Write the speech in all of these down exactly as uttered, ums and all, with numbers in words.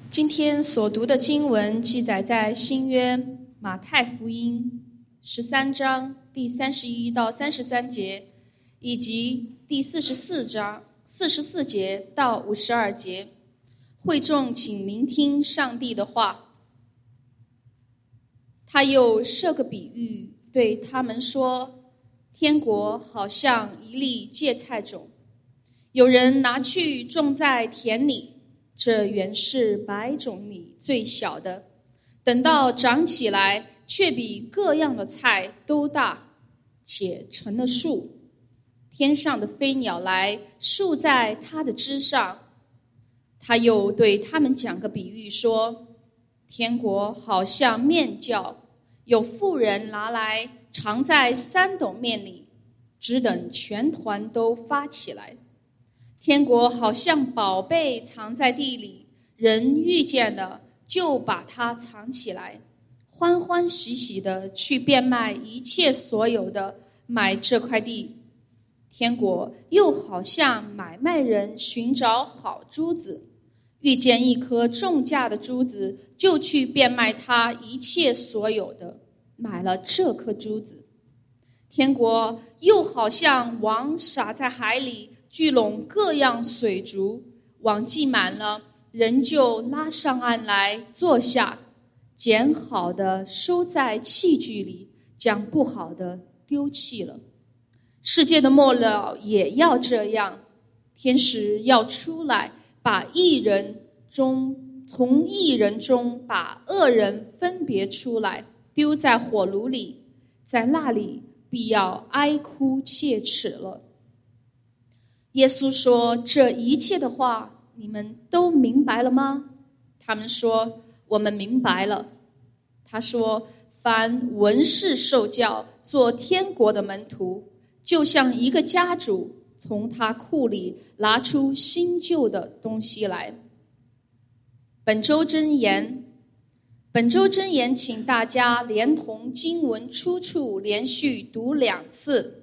今天所读的经文记载在新约马太福音十三章第三十一到三十三节，以及第四十四章四十四节到五十二节。会众请聆听上帝的话。他又设个比喻，对他们说：天国好像一粒芥菜种，有人拿去种在田里，这原是百种里最小的，等到长起来，却比各样的菜都大，且成了树。天上的飞鸟来宿在它的枝上。他又对他们讲个比喻说：天国好像面酵，有妇人拿来藏在三斗面里，只等全团都发起来。天国好像宝贝藏在地里，人遇见了就把它藏起来，欢欢喜喜的去变卖一切所有的，买这块地。天国又好像买卖人寻找好珠子，遇见一颗重价的珠子，就去变卖他一切所有的，买了这颗珠子。天国又好像网撒在海里，聚拢各样水族，网系满了，人就拉上岸来坐下，捡好的收在器具里，将不好的丢弃了。世界的末了也要这样，天使要出来，把义人中从义人中把恶人分别出来，丢在火炉里，在那里必要哀哭切齿了。耶稣说：这一切的话你们都明白了吗？他们说：我们明白了。他说：凡文士受教做天国的门徒，就像一个家主从他库里拿出新旧的东西来。本周箴言，本周箴言请大家连同经文出处连续读两次。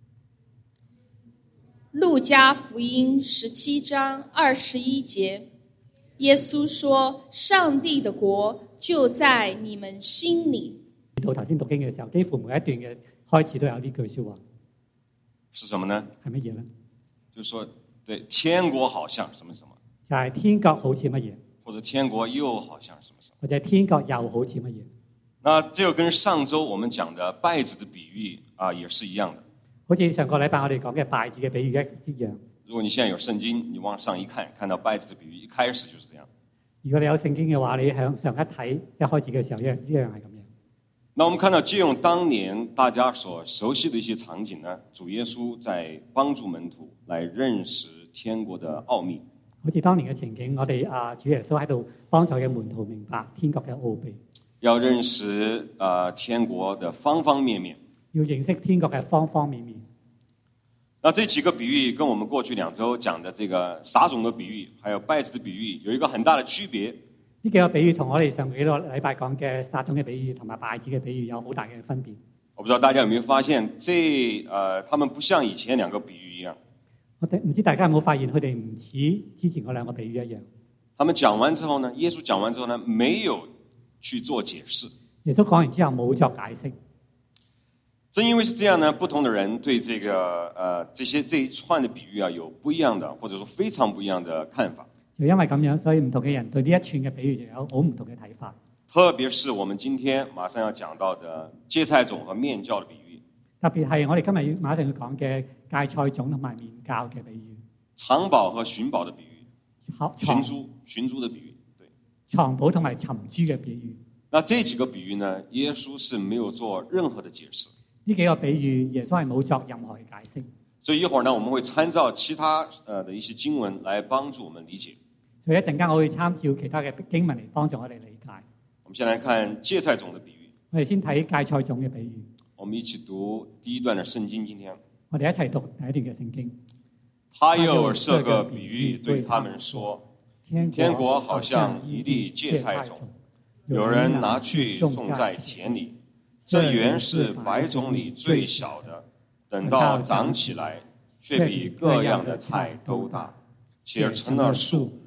路加福音十七章二十一節，耶穌說：上帝的國就在你們心裏。 到頭先讀經嘅時候，幾乎每一段嘅開始都有呢句説話。 是什麼呢？ 係乜嘢呢？ 就是說，對，天國好像什麼什麼， 就係天國好似乜嘢， 或者天國又好像什麼什麼， 或者天國又好似乜嘢。 那這個跟上周我們講的稗子的比喻啊，也是一樣的。 好似上個禮拜我哋講嘅稗子嘅比喻一樣。 如果你現在有聖經，你往上一看，看到稗子的比喻一開始就是這樣。 如果你有聖經嘅話，你向上一睇，一開始嘅時候一樣一樣係咁樣。 那我們看到借用當年大家所熟悉的一些場景呢，主耶穌在幫助門徒來認識天國的奧秘。 好似當年嘅情景，我哋啊主耶穌喺度幫助嘅門徒明白天國嘅奧秘， 要認識啊、呃、天國的方方面面， 要認識天國嘅方方面面。 那這幾個比喻跟我們過去兩周講的這個撒種的比喻，還有稗子的比喻，有一個很大的區別。 呢幾個比喻同我哋上幾個禮拜講嘅撒種嘅比喻同埋稗子嘅比喻有好大嘅分別。 我不知道大家有沒有發現，這呃，他們不像以前兩個比喻一樣。 我哋唔知大家有冇發現，佢哋唔似之前嗰兩個比喻一樣。 他們講完之後呢，耶穌講完之後呢，沒有去做解釋。 耶穌講完之後冇作解釋。 正因為是這樣呢，不同的人對這個呃這些這一串的比喻啊，有不一樣的，或者說非常不一樣的看法。 就因為咁樣，所以唔同嘅人對呢一串嘅比喻就有好唔同嘅睇法。 特別是我們今天馬上要講到的芥菜種和麵酵的比喻。 特別係我哋今日馬上要講嘅芥菜種同埋麵酵嘅比喻。 藏寶和尋寶的比喻。尋珠尋珠的比喻，對。 藏寶同埋尋珠嘅比喻。 那這幾個比喻呢，耶穌是沒有做任何的解釋。 呢幾個比喻，耶穌係冇作任何嘅解釋。 所以一會兒呢，我們會參照其他呃的一些經文來幫助我們理解。 所以一陣間我會參照其他嘅經文嚟幫助我哋理解。 我們先來看芥菜種的比喻。 我哋先睇芥菜種嘅比喻。 我們一起讀第一段的聖經。今天我哋一齊讀第一段嘅聖經。 他又設個比喻對他們說：天國好像一粒芥菜種，有人拿去種在田裡，這原是百種裡最小的，等到長起來，卻比各樣的菜都大，且成了樹。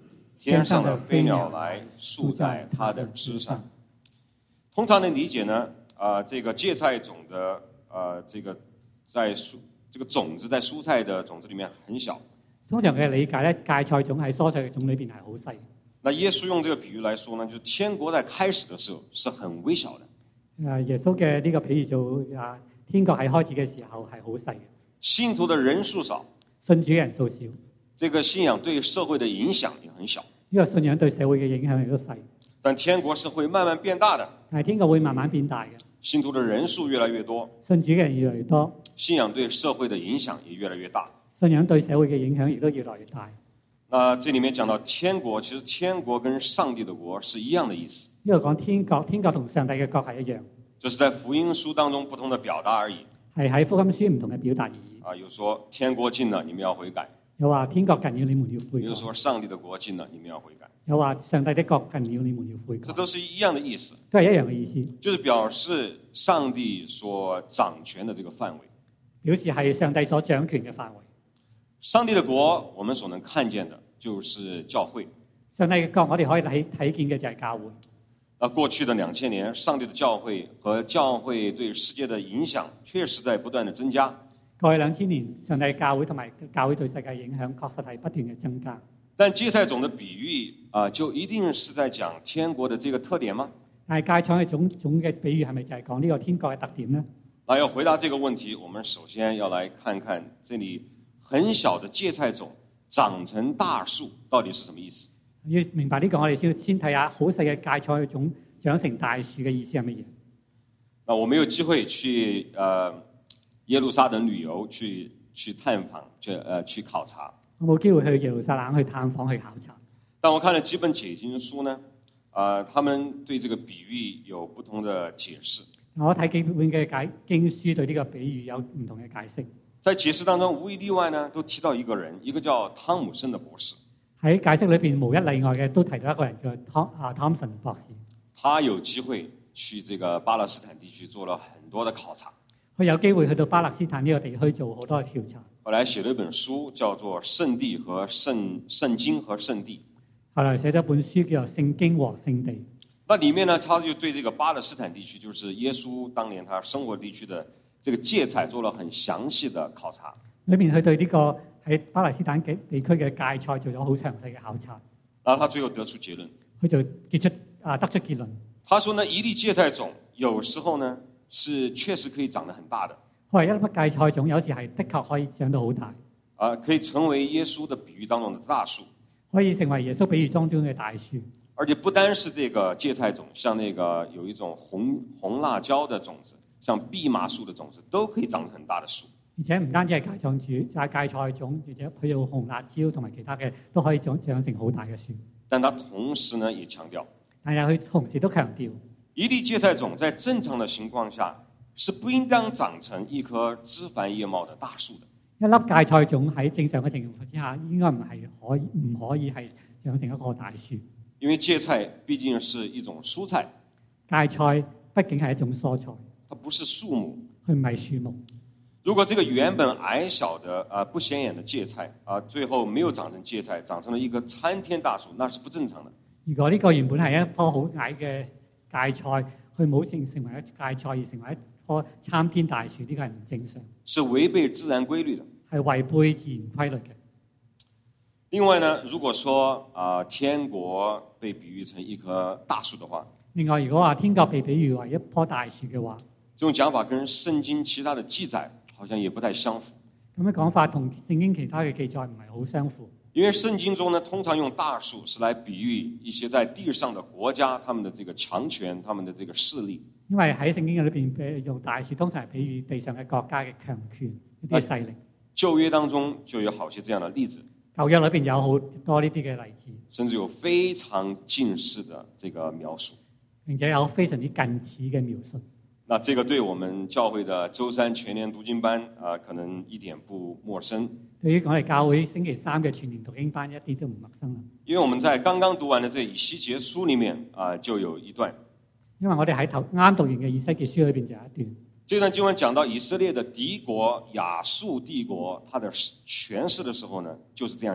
天上的飛鳥來宿在它的枝上。通常的理解呢，啊、呃，這個芥菜種的，呃，這個在蔬，這個種子在蔬菜的種子裡面很小。 通常嘅理解咧，芥菜種喺蔬菜嘅種裏邊係好細。 那耶穌用這個比喻來說呢，就是天國在開始的時候是很微小的。 誒，耶穌嘅呢個比喻就啊，天國喺開始嘅時候係好細嘅。 信徒的人數少， 信主嘅人數少， 這個信仰對社會的影響也很小。 呢個信仰對社會嘅影響亦都細。 但天國是會慢慢變大的。 但係天國會慢慢變大嘅。 信徒的人數越來越多， 信主嘅人越來越多， 信仰對社會的影響也越來越大。 信仰對社會嘅影響亦都越來越大。 那這裡面講到天國，其實天國跟上帝的國是一樣的意思。 呢度講天國，天國同上帝嘅國係一樣。 就是在福音書當中不同的表達而已。 係喺福音書唔同嘅表達而已。 啊，有說天國近了，你們要悔改。 有話天國近了，你們要悔改。 有說上帝的國近了，你們要悔改。 有話上帝的國近了，你們要悔改。 這都是一樣的意思。 都係一樣嘅意思。 就是表示上帝所掌權的這個範圍。 表示係上帝所掌權嘅範圍。 上帝的國，我們所能看見的，就是教會。 上帝嘅國，我哋可以睇睇見嘅就係教會。 啊，過去的兩千年，上帝的教會和教會對世界的影響，確實在不斷的增加。 過去兩千年，上帝教會同埋教會對世界影響，確實係不斷嘅增加。 但芥菜種的比喻啊，就一定是在講天國的這個特點嗎？ 但係芥菜嘅種種嘅比喻係咪就係講呢個天國嘅特點呢？ 那要回答這個問題，我們首先要來看看這裡很小的芥菜種長成大樹到底是什麼意思？ 要明白呢個，我哋先先睇下好細嘅芥菜嘅種長成大樹嘅意思係乜嘢？ 那我沒有機會去呃耶路撒冷旅遊，去去探訪，去呃去考察。 我冇機會去耶路撒冷去探訪去考察。 但我看了幾本解經書呢，啊、呃，他們對這個比喻有不同的解釋。 我睇幾本嘅解經書對呢個比喻有唔同嘅解釋。 在解釋當中，無一例外呢，都提到一個人，一個叫湯姆森的博士。 喺解釋裏邊無一例外嘅都提到一個人叫湯啊湯森博士。 他有機會去這個巴勒斯坦地區做了很多的考察。 佢有機會去到巴勒斯坦呢個地區做好多嘅調查。 後來寫了一本書，叫做《聖地和聖聖經和聖地》。 後來寫咗本書叫做《聖經和聖地》。 那裡面呢，他就對這個巴勒斯坦地區，就是耶穌當年他生活地區的這個芥菜，做了很詳細的考察。裏面佢對呢個喺巴勒斯坦嘅地區嘅芥菜做咗好詳細嘅考察。然後他最後得出結論。佢就結出啊得出結論。他說呢，一粒芥菜種有時候呢是確實可以長得很大的。佢話一粒芥菜種有時係的確可以長到好大。啊，可以成為耶穌的比喻當中的大樹。可以成為耶穌比喻當中嘅大樹。而且不單是這個芥菜種，像那個有一種紅紅辣椒的種子，像蓖麻樹的種子，都可以長得很大的樹。而且唔單止係芥菜種，就係芥菜種，而且佢有紅辣椒同埋其他嘅都可以長長成好大嘅樹。但他同時呢，也強調，但係佢同時都強調，一粒芥菜種在正常的情況下是不應當長成一棵枝繁葉茂的大樹的。一粒芥菜種喺正常嘅情況之下，應該唔係可以唔可以係長成一個大樹。因為芥菜畢竟是一種蔬菜，芥菜畢竟係一種蔬菜，它不是樹木，佢唔係樹木。如果這個原本矮小的啊、呃、不顯眼的芥菜啊、呃，最後沒有長成芥菜，長成了一個參天大樹，那是不正常的。如果呢個原本係一棵好矮嘅芥菜，佢冇成成為一芥菜而成為一棵參天大樹，呢、這個係唔正常，是違背自然規律的，係違背自然規律嘅。另外呢，如果說啊、呃、天國被比喻成一棵大樹的話，另外如果話天國被比喻為一棵大樹嘅話，這種講法跟聖經其他的記載好像也不太相符。咁嘅講法同聖經其他嘅記載唔係好相符。因為聖經中呢，通常用大樹是來比喻一些在地上的國家，他們的這個強權，他們的這個勢力。因為喺聖經裏邊用大樹通常係比喻地上嘅國家嘅強權一啲勢力。舊約當中就有好些這樣的例子。舊約裏邊有好多呢啲嘅例子，甚至有非常近似的這個描述，並且有非常之近似嘅描述。那這個對我們教會的週三全年讀經班啊、呃，可能一點不陌生。對於我哋教會星期三嘅全年讀經班一啲都唔陌生啦。因為我們在剛剛讀完的這以西結書裡面啊、呃，就有一段。因為我哋喺頭啱讀完嘅以西結書裏邊就有一段。這段經文講到以色列的敵國亞述帝國，它的權勢的時候呢，就是這樣講的。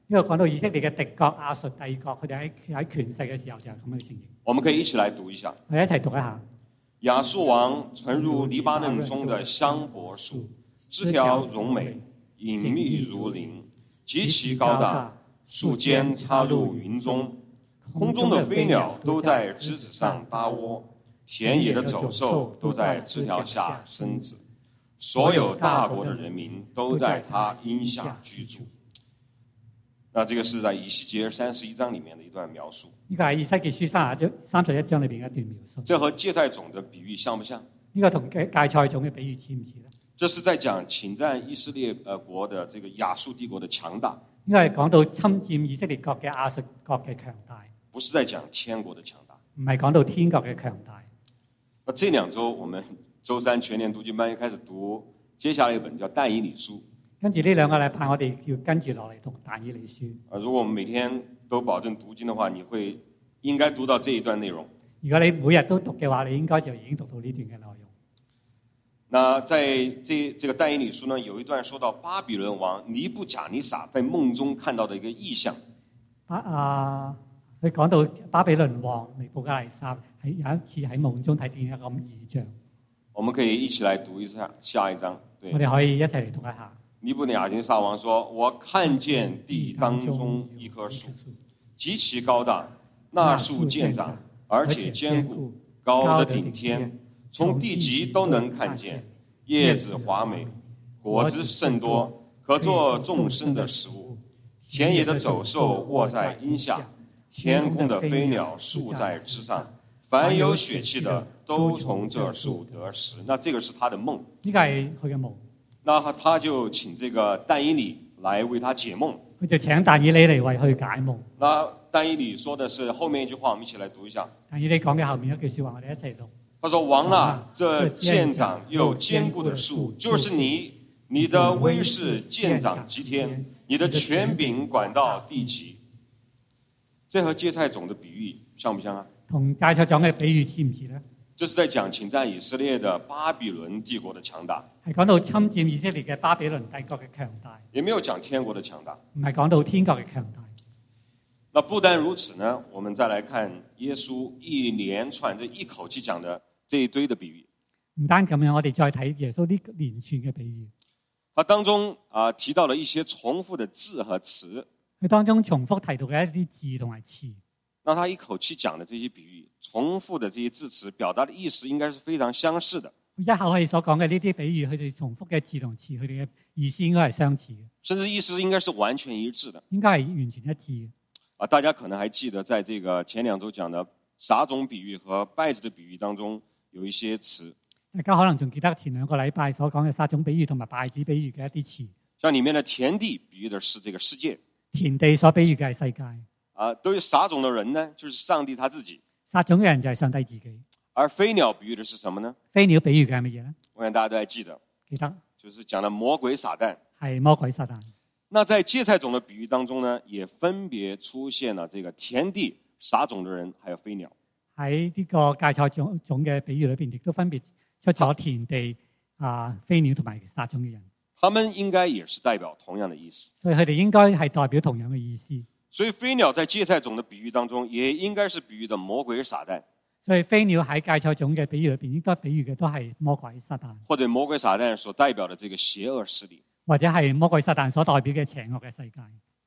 呢個講到以色列嘅敵國亞述帝國，佢哋喺喺權勢嘅時候就係咁嘅情形。 我們可以一起來讀一下。 我哋一齊讀一下。 亞述王曾如黎巴嫩中的香柏樹，枝條榮美，隱密如林，極其高大，樹尖插入雲中，空中的飛鳥都在枝子上搭窩，田野的走獸都在枝條下生子，所有大國的人民都在它蔭下居住。那這個是在以西結三十一章裡面的一段描述。 呢個係以西結書三十三十一章裏邊嘅一段描述。 這和芥菜種的比喻像不像？ 呢個同芥芥菜種嘅比喻似唔似咧？ 這是在講侵佔以色列呃國的這個亞述帝國的強大。 呢個係講到侵佔以色列國嘅亞述國嘅強大。 不是在講天國的強大。 唔係講到天國嘅強大。 那這兩週我們週三全年讀經班又開始讀接下來一本叫但以理書。 跟住呢兩個禮拜，我哋要跟住落嚟讀但以理書。 啊，如果我們每天都保證讀經的話，你會應該讀到這一段內容。 如果你每日都讀嘅話，你應該就已經讀到呢段嘅內容。 那在這這個但以理書呢，有一段說到巴比倫王尼布甲尼撒在夢中看到的一個異象。 啊，佢講到巴比倫王尼布甲尼撒喺有一次喺夢中睇見一個異象。 我們可以一起來讀一下下一章。對， 我哋可以一齊嚟讀一下。 尼布甲尼撒王說：我看見地當中一棵樹，極其高大，那樹健長，而且堅固，高的頂天，從地極都能看見，葉子華美，果子甚多，可作眾生的食物。田野的走獸臥在蔭下，天空的飛鳥宿在枝上，凡有血氣的都從這樹得食。那這個是他的夢。 呢個係佢嘅夢。 那他就請這個但以理來為他解夢。 佢就請但以理嚟為佢解夢。 那但以理說的是後面一句話，我們一起來讀一下。 但以理講嘅後面一句說話，我哋一齊讀。 他說：王啊，這健長又堅固的樹，就是你，你的威勢健長及天，你的權柄管到地極。這和芥菜種的比喻像不像啊？ 同芥菜種嘅比喻似唔似呢？ 這是在講侵佔以色列的巴比倫帝國的強大， 係講到侵佔以色列嘅巴比倫帝國嘅強大， 也沒有講天國的強大， 唔係講到天國嘅強大。 那不單如此呢，我們再來看耶穌一連串這一口氣講的這一堆的比喻。 唔單咁樣，我哋再睇耶穌呢連串嘅比喻。 他當中啊、呃、提到了一些重複的字和詞， 佢當中重複提到嘅一啲字同埋詞。 那他一口氣講的這些比喻，重複的這些字詞，表達的意思應該是非常相似的。 一口氣所講嘅呢啲比喻，佢哋重複嘅字同詞，佢哋嘅意思應該係相似嘅， 甚至意思應該是完全一致的。 應該係完全一致嘅。 啊，大家可能還記得，在這個前兩週講的撒種比喻和稗子的比喻當中，有一些詞。 大家可能仲記得前兩個禮拜所講嘅撒種比喻同埋稗子比喻嘅一啲詞。 像裡面的田地比喻的是這個世界， 田地所比喻嘅係世界。 啊，對於撒種的人呢，就是上帝他自己。 撒種嘅人就係上帝自己。 而飛鳥比喻的是什麼呢？ 飛鳥比喻嘅係乜嘢咧？ 我想大家都還記得。 記得。 就是講的魔鬼撒旦。 係魔鬼撒旦。 那在芥菜種的比喻當中呢，也分別出現了這個田地、撒種的人，還有飛鳥。 喺呢個芥菜種種嘅比喻裏邊，亦都分別出咗田地、啊飛鳥同埋撒種嘅人。 他們應該也是代表同樣的意思。 所以佢哋應該係代表同樣嘅意思。 所以飛鳥在芥菜種的比喻當中，也應該是比喻的魔鬼撒旦。 所以飛鳥喺芥菜種嘅比喻裏邊，應該比喻嘅都係魔鬼撒旦， 或者魔鬼撒旦所代表的這個邪惡勢力， 或者係魔鬼撒旦所代表嘅邪惡嘅世界。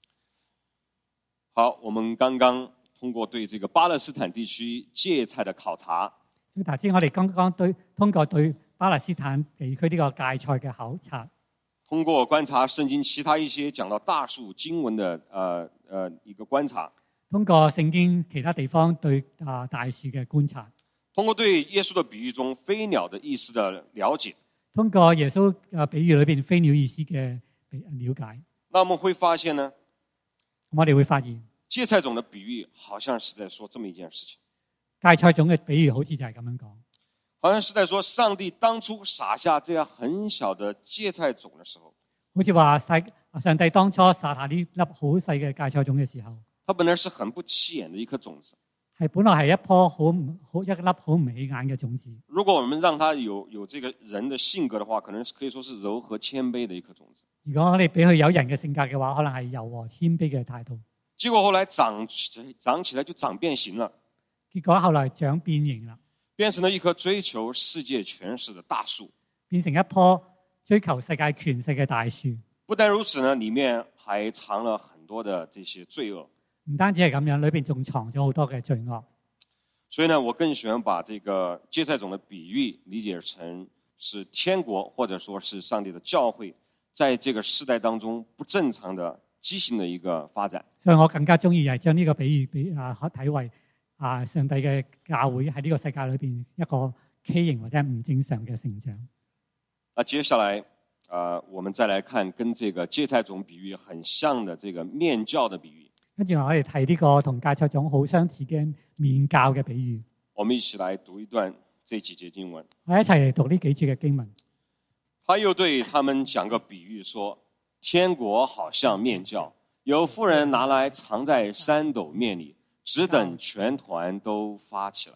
好，我們剛剛通過對這個巴勒斯坦地區芥菜的考察， 所以頭先我哋剛剛對通過對巴勒斯坦地區呢個芥菜嘅考察， 通過觀察聖經其他一些講到大樹經文的呃呃一個觀察， 通過聖經其他地方對啊大樹嘅觀察， 通過對耶穌的比喻中飛鳥的意思的了解， 通過耶穌嘅比喻裏邊飛鳥意思嘅了解， 那我們會發現呢， 我哋會發現芥菜種的比喻好像是在說這麼一件事情。 芥菜種嘅比喻好似就係咁樣講， 好像是在說上帝當初撒下這樣很小的芥菜種的時候， 好似話上帝當初撒下呢粒好細嘅芥菜種嘅時候， 它本來是很不起眼的一顆種子， 係本來係一棵好唔好一粒好唔起眼嘅種子。 如果我們讓它有有這個人的性格的話，可能可以說是柔和謙卑的一顆種子。 如果我哋俾佢有人嘅性格嘅話，可能係柔和謙卑嘅態度。 結果後來長長起來就長變形了。 結果後來長變形啦， 變成了一棵追求世界權勢的大樹， 變成一棵追求世界權勢嘅大樹。 不但如此呢，裡面還藏了很多的這些罪惡。 唔單止係咁樣，裏邊仲藏咗好多嘅罪惡。 所以呢，我更喜歡把這個芥菜種的比喻理解成是天國，或者說是上帝的教會，在這個世代當中不正常的畸形的一個發展。 所以我更加中意係將呢個比喻比啊睇為啊上帝嘅教會喺呢個世界裏邊一個畸形或者唔正常嘅成長。 那接下來啊、呃，我們再來看跟這個芥菜種比喻很像的這個麵酵的比喻。 跟住我哋睇呢個同芥菜種好相似嘅麵酵嘅比喻。 我們一起來讀一段這幾節經文。我一齊嚟讀呢幾節嘅經文。 他又對他們講個比喻說，天國好像麵酵，有婦人拿來藏在三斗麵裏，只等全團都發起來。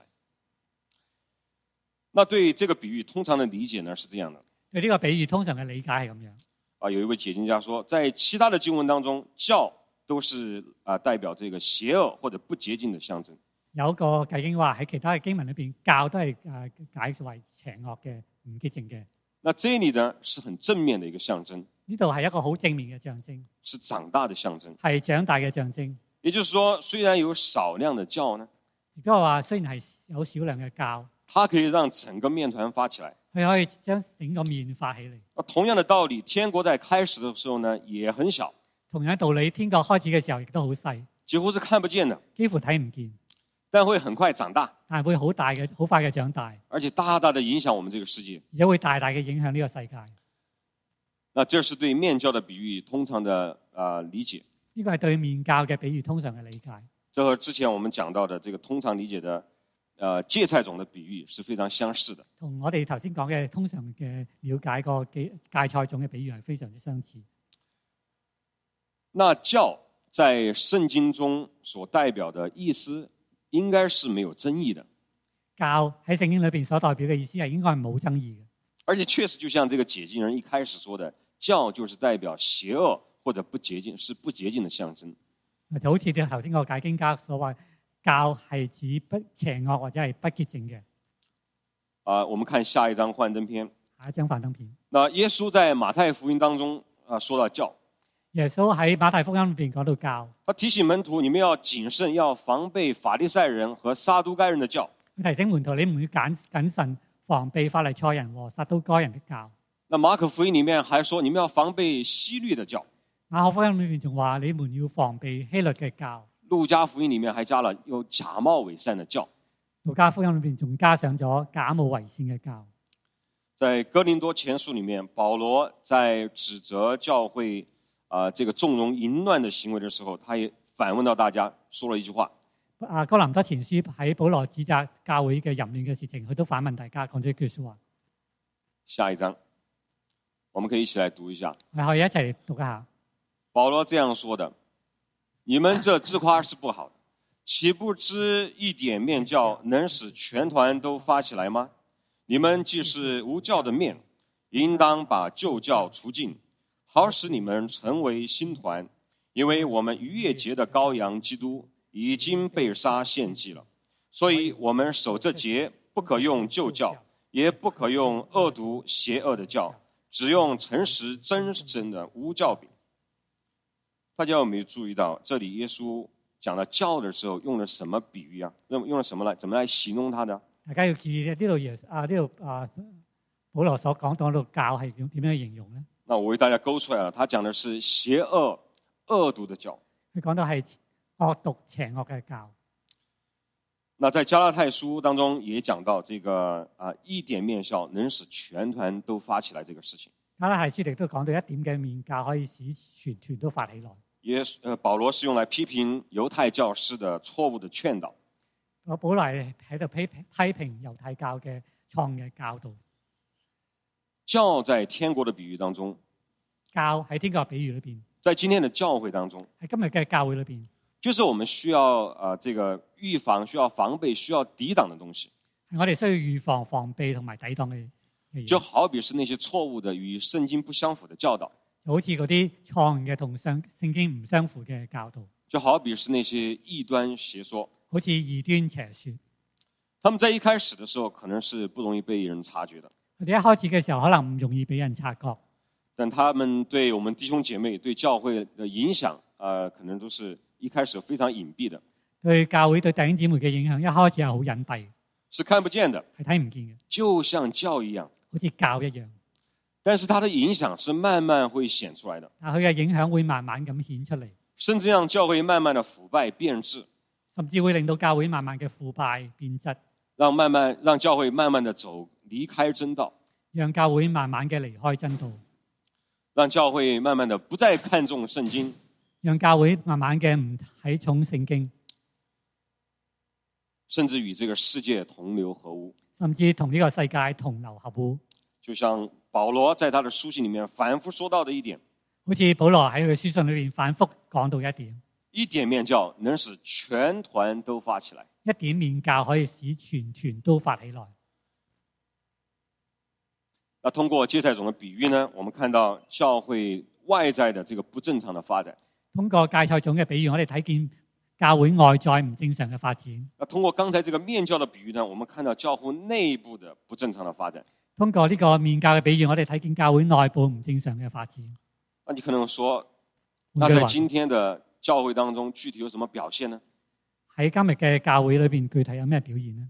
那對這個比喻通常的理解呢是這樣的。 對呢個比喻通常嘅理解係咁樣。 啊，有一位解經家說，在其他的經文當中，酵都是啊代表這個邪惡或者不潔淨的象徵。 有一個解經話喺其他嘅經文裏邊，酵都係誒解為邪惡嘅、唔潔淨嘅。 那這裡呢是很正面的一個象徵。 呢度係一個好正面嘅象徵， 是長大的象徵， 係長大嘅象徵。 也就是說，雖然有少量的酵呢， 亦都係話雖然係有少量嘅酵， 它可以讓整個麵團發起來， 佢可以將整個麵發起嚟。 同樣的道理，天國在開始的時候呢，也很小。 同樣道理，天國開始嘅時候亦都好細， 幾乎是看不見的， 幾乎睇唔見， 但會很快長大， 但係會好大嘅、好快嘅長大， 而且大大的影響我們這個世界， 而且會大大嘅影響呢個世界。 那這是對麵酵的比喻通常的啊、呃、理解。 呢個係對麵酵嘅比喻通常嘅理解。 這和之前我們講到的這個通常理解的呃芥菜種的比喻是非常相似的。 同我哋頭先講嘅通常嘅了解個芥芥菜種嘅比喻係非常之相似。 那酵在聖經中所代表的意思，應該是沒有爭議的。 酵喺聖經裏邊所代表嘅意思係應該係冇爭議嘅。 而且確實就像這個解經人一開始說的，酵就是代表邪惡或者不潔淨，是不潔淨的象徵。 就好似你頭先個解經家所話，酵係指不邪惡或者係不潔淨嘅。 啊，我們看下一張幻燈片。 下一張幻燈片。 那耶穌在馬太福音當中啊，說到酵。 耶穌喺馬太福音裏邊講到酵， 他提醒門徒，你們要謹慎，要防備法利賽人和撒都該人的酵。 佢提醒門徒，你唔要謹謹慎，防備法利賽人和撒都該人的酵。 那馬可福音裏面還說，你們要防備希律的酵。 馬可福音裏面仲話，你們要防備希律嘅酵。 路加福音裏面還加了有假冒偽善的酵。 路加福音裏面仲加上咗假冒偽善嘅酵。 在哥林多前書裏面，保羅在指責教會啊，這個縱容淫亂的行為的時候，他也反問到大家，說了一句話。 啊，哥林多前書喺保羅指責教會嘅淫亂嘅事情，佢都反問大家，講咗一句說話。 下一章，我們可以一起來讀一下。 我哋可以一齊讀一下。 保羅這樣說的：你們這自誇是不好的，豈不知一點麵酵能使全團都發起來嗎？你們既是無酵的麵，應當把舊酵除盡，好使你們成為新團，因為我們逾越節的羔羊基督已經被殺獻祭了，所以我們守這節不可用舊酵，也不可用惡毒邪惡的酵，只用誠實真正的無酵餅。大家有沒有注意到，這裡耶穌講到酵的時候用了什麼比喻啊？用用了什麼來，怎麼來形容它的？ 大家要注意呢度耶啊呢度啊保羅所講到到酵係點點樣形容呢？ 那我為大家勾出來了，他講的是邪惡、惡毒的酵。 佢講到係惡毒、邪惡嘅酵。 那在加拉太書當中也講到這個啊，一點麵酵能使全團都發起來這個事情。 加拉太書亦都講到一點嘅麵酵可以使全團都發起來。 也呃，保羅是用來批評猶太教師的錯誤的勸導。 我保羅喺度批批評猶太教嘅錯誤嘅教導。 酵在天國的比喻當中， 酵喺天國嘅比喻裏邊， 在今天的教會當中， 喺今日嘅教會裏邊， 就是我們需要啊、呃，這個預防、需要防備、需要抵擋的東西。 係我哋需要預防、防備同埋抵擋嘅嘢。 就好比是那些錯誤的與聖經不相符的教導， 就好似嗰啲錯誤嘅同聖聖經唔相符嘅教導， 就好比是那些異端邪說， 好似異端邪說。 他們在一開始的時候可能是不容易被人察覺的， 佢哋一開始嘅時候可能唔容易俾人察覺， 但他們對我們弟兄姐妹、對教會的影響，呃，可能都是一開始非常隱蔽的。 對教會對弟兄姊妹嘅影響一開始係好隱蔽， 是看不見的， 係睇唔見嘅， 就像教一樣， 好似教一樣。 但是它的影響是慢慢會顯出來的， 但佢嘅影響會慢慢咁顯出嚟， 甚至讓教會慢慢的腐敗變質， 甚至會令到教會慢慢嘅腐敗變質， 讓慢慢讓教會慢慢的走離開真道， 讓教會慢慢嘅離開真道， 讓教會慢慢的不再看重聖經， 讓教會慢慢嘅唔睇重聖經， 甚至與這個世界同流合污， 甚至同呢個世界同流合污。 就像保羅在他的書信裡面反覆說到的一點， 好似保羅喺佢嘅書信裏邊反覆講到一點， 一點麵酵能使全團都發起來， 一點麵酵可以使全團都發起來。 那通過芥菜種的比喻呢，我們看到教會外在的這個不正常的發展。 通過芥菜種嘅比喻，我哋睇見教會外在唔正常嘅發展。 那通過剛才這個麵酵的比喻呢，我們看到教會內部的不正常的發展。 通過呢個麵酵嘅比喻，我哋睇見教會內部唔正常嘅發展。 那你可能說，那在今天的教會當中具體有什麼表現呢？ 喺今日嘅教會裏邊，具體有咩表現呢？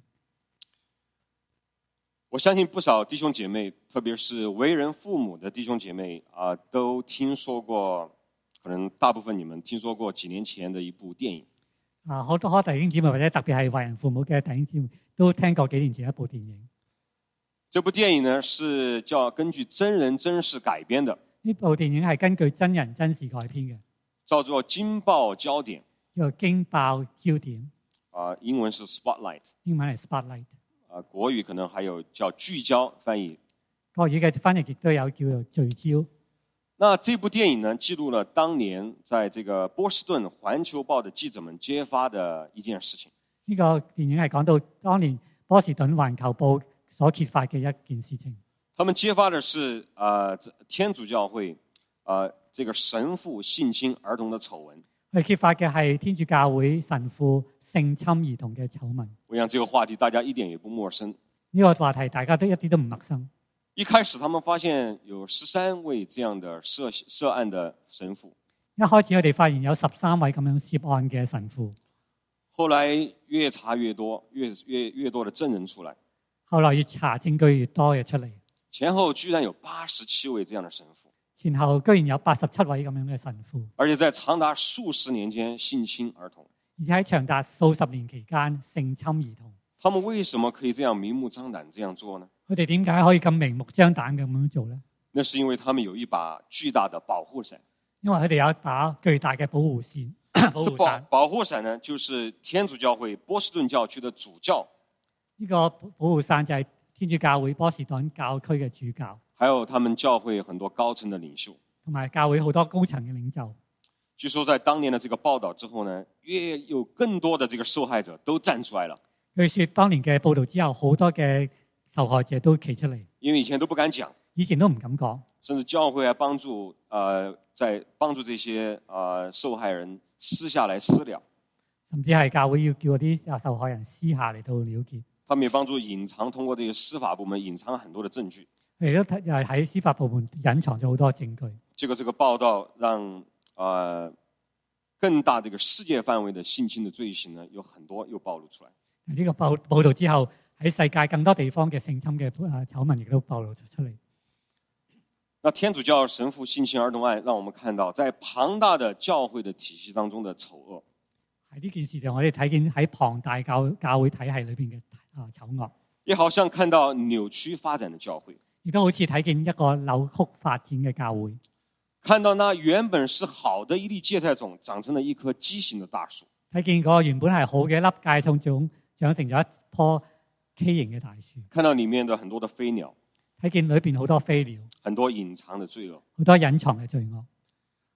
我相信不少弟兄姐妹，特別是為人父母的弟兄姐妹啊、呃，都聽說過，可能大部分你們聽說過幾年前的一部電影。 啊，好多弟兄姊妹或者特別係為人父母嘅弟兄姊妹都聽過幾年前一部電影。 這部電影呢是叫根據真人真事改編的。 呢部電影係根據真人真事改編嘅， 叫做《驚爆焦點》。 叫做驚爆焦點。 啊、呃，英文是 Spotlight。 英文係 Spotlight。 啊，國語可能還有叫聚焦翻譯。 國語嘅翻譯亦都有叫做聚焦。 那這部電影呢，記錄了當年在這個波士頓環球報的記者們揭發的一件事情。 呢個電影係講到當年波士頓環球報所揭發嘅一件事情。 他們揭發的是啊、呃，天主教會啊、呃，這個神父性侵兒童的醜聞。 佢揭發嘅係天主教會神父性侵兒童嘅醜聞。 我想這個話題大家一點也不陌生。 呢個話題大家都一啲都唔陌生。 一開始他們發現有十三位這樣的涉涉案的神父。 一開始佢哋發現有十三位咁樣涉案嘅神父。 後來越查越多，越越越多的證人出來。後來越查證據越多嘅出嚟。 前後居然有八十七位這樣的神父。 前後居然有八十七位咁樣嘅神父， 而且在長達數十年間性侵兒童， 而且喺長達數十年期間性侵兒童。 他們為什麼可以這樣明目張膽這樣做呢？ 佢哋點解可以咁明目張膽咁樣做呢？ 那是因為他們有一把巨大的保護傘。 因為佢哋有一把巨大嘅保護傘。保護傘。 保護傘呢，就是天主教會波士頓教區的主教。 呢個保護傘就係天主教會波士頓教區嘅主教。 還有他們教會很多高層的領袖， 同埋教會好多高層嘅領袖。 據說在當年的這個報道之後呢，越有更多的這個受害者都站出來了。 據說當年嘅報道之後，好多嘅受害者都企出嚟。 因為以前都不敢講， 以前都唔敢講， 甚至教會還幫助，呃，在幫助這些呃受害人私下來私了。 甚至係教會要叫嗰啲受害人私下嚟到了結。 他們也幫助隱藏，通過這個司法部門隱藏很多的證據。 亦都係喺司法部門隱藏咗好多證據。 這個這個報道讓呃更大這個世界範圍的性侵的罪行呢，有很多又暴露出來。 呢個報報道之後，喺世界更多地方嘅性侵嘅誒醜聞亦都暴露咗出嚟。 那天主教神父性侵兒童案，讓我們看到在龐大的教會的體系當中的醜惡。 喺呢件事就我哋睇見喺龐大教教會體系裏邊嘅啊醜惡。 也好像看到扭曲發展的教會。 亦都好似睇見一個扭曲發展嘅教會， 看到那原本是好的一粒芥菜種，長成了一棵畸形的大樹。 睇見嗰個原本係好嘅一粒芥菜種，長成咗一棵畸形嘅大樹。 看到裡面的很多的飛鳥， 睇見裏邊好多飛鳥， 很多隱藏的罪惡， 好多隱藏嘅罪惡。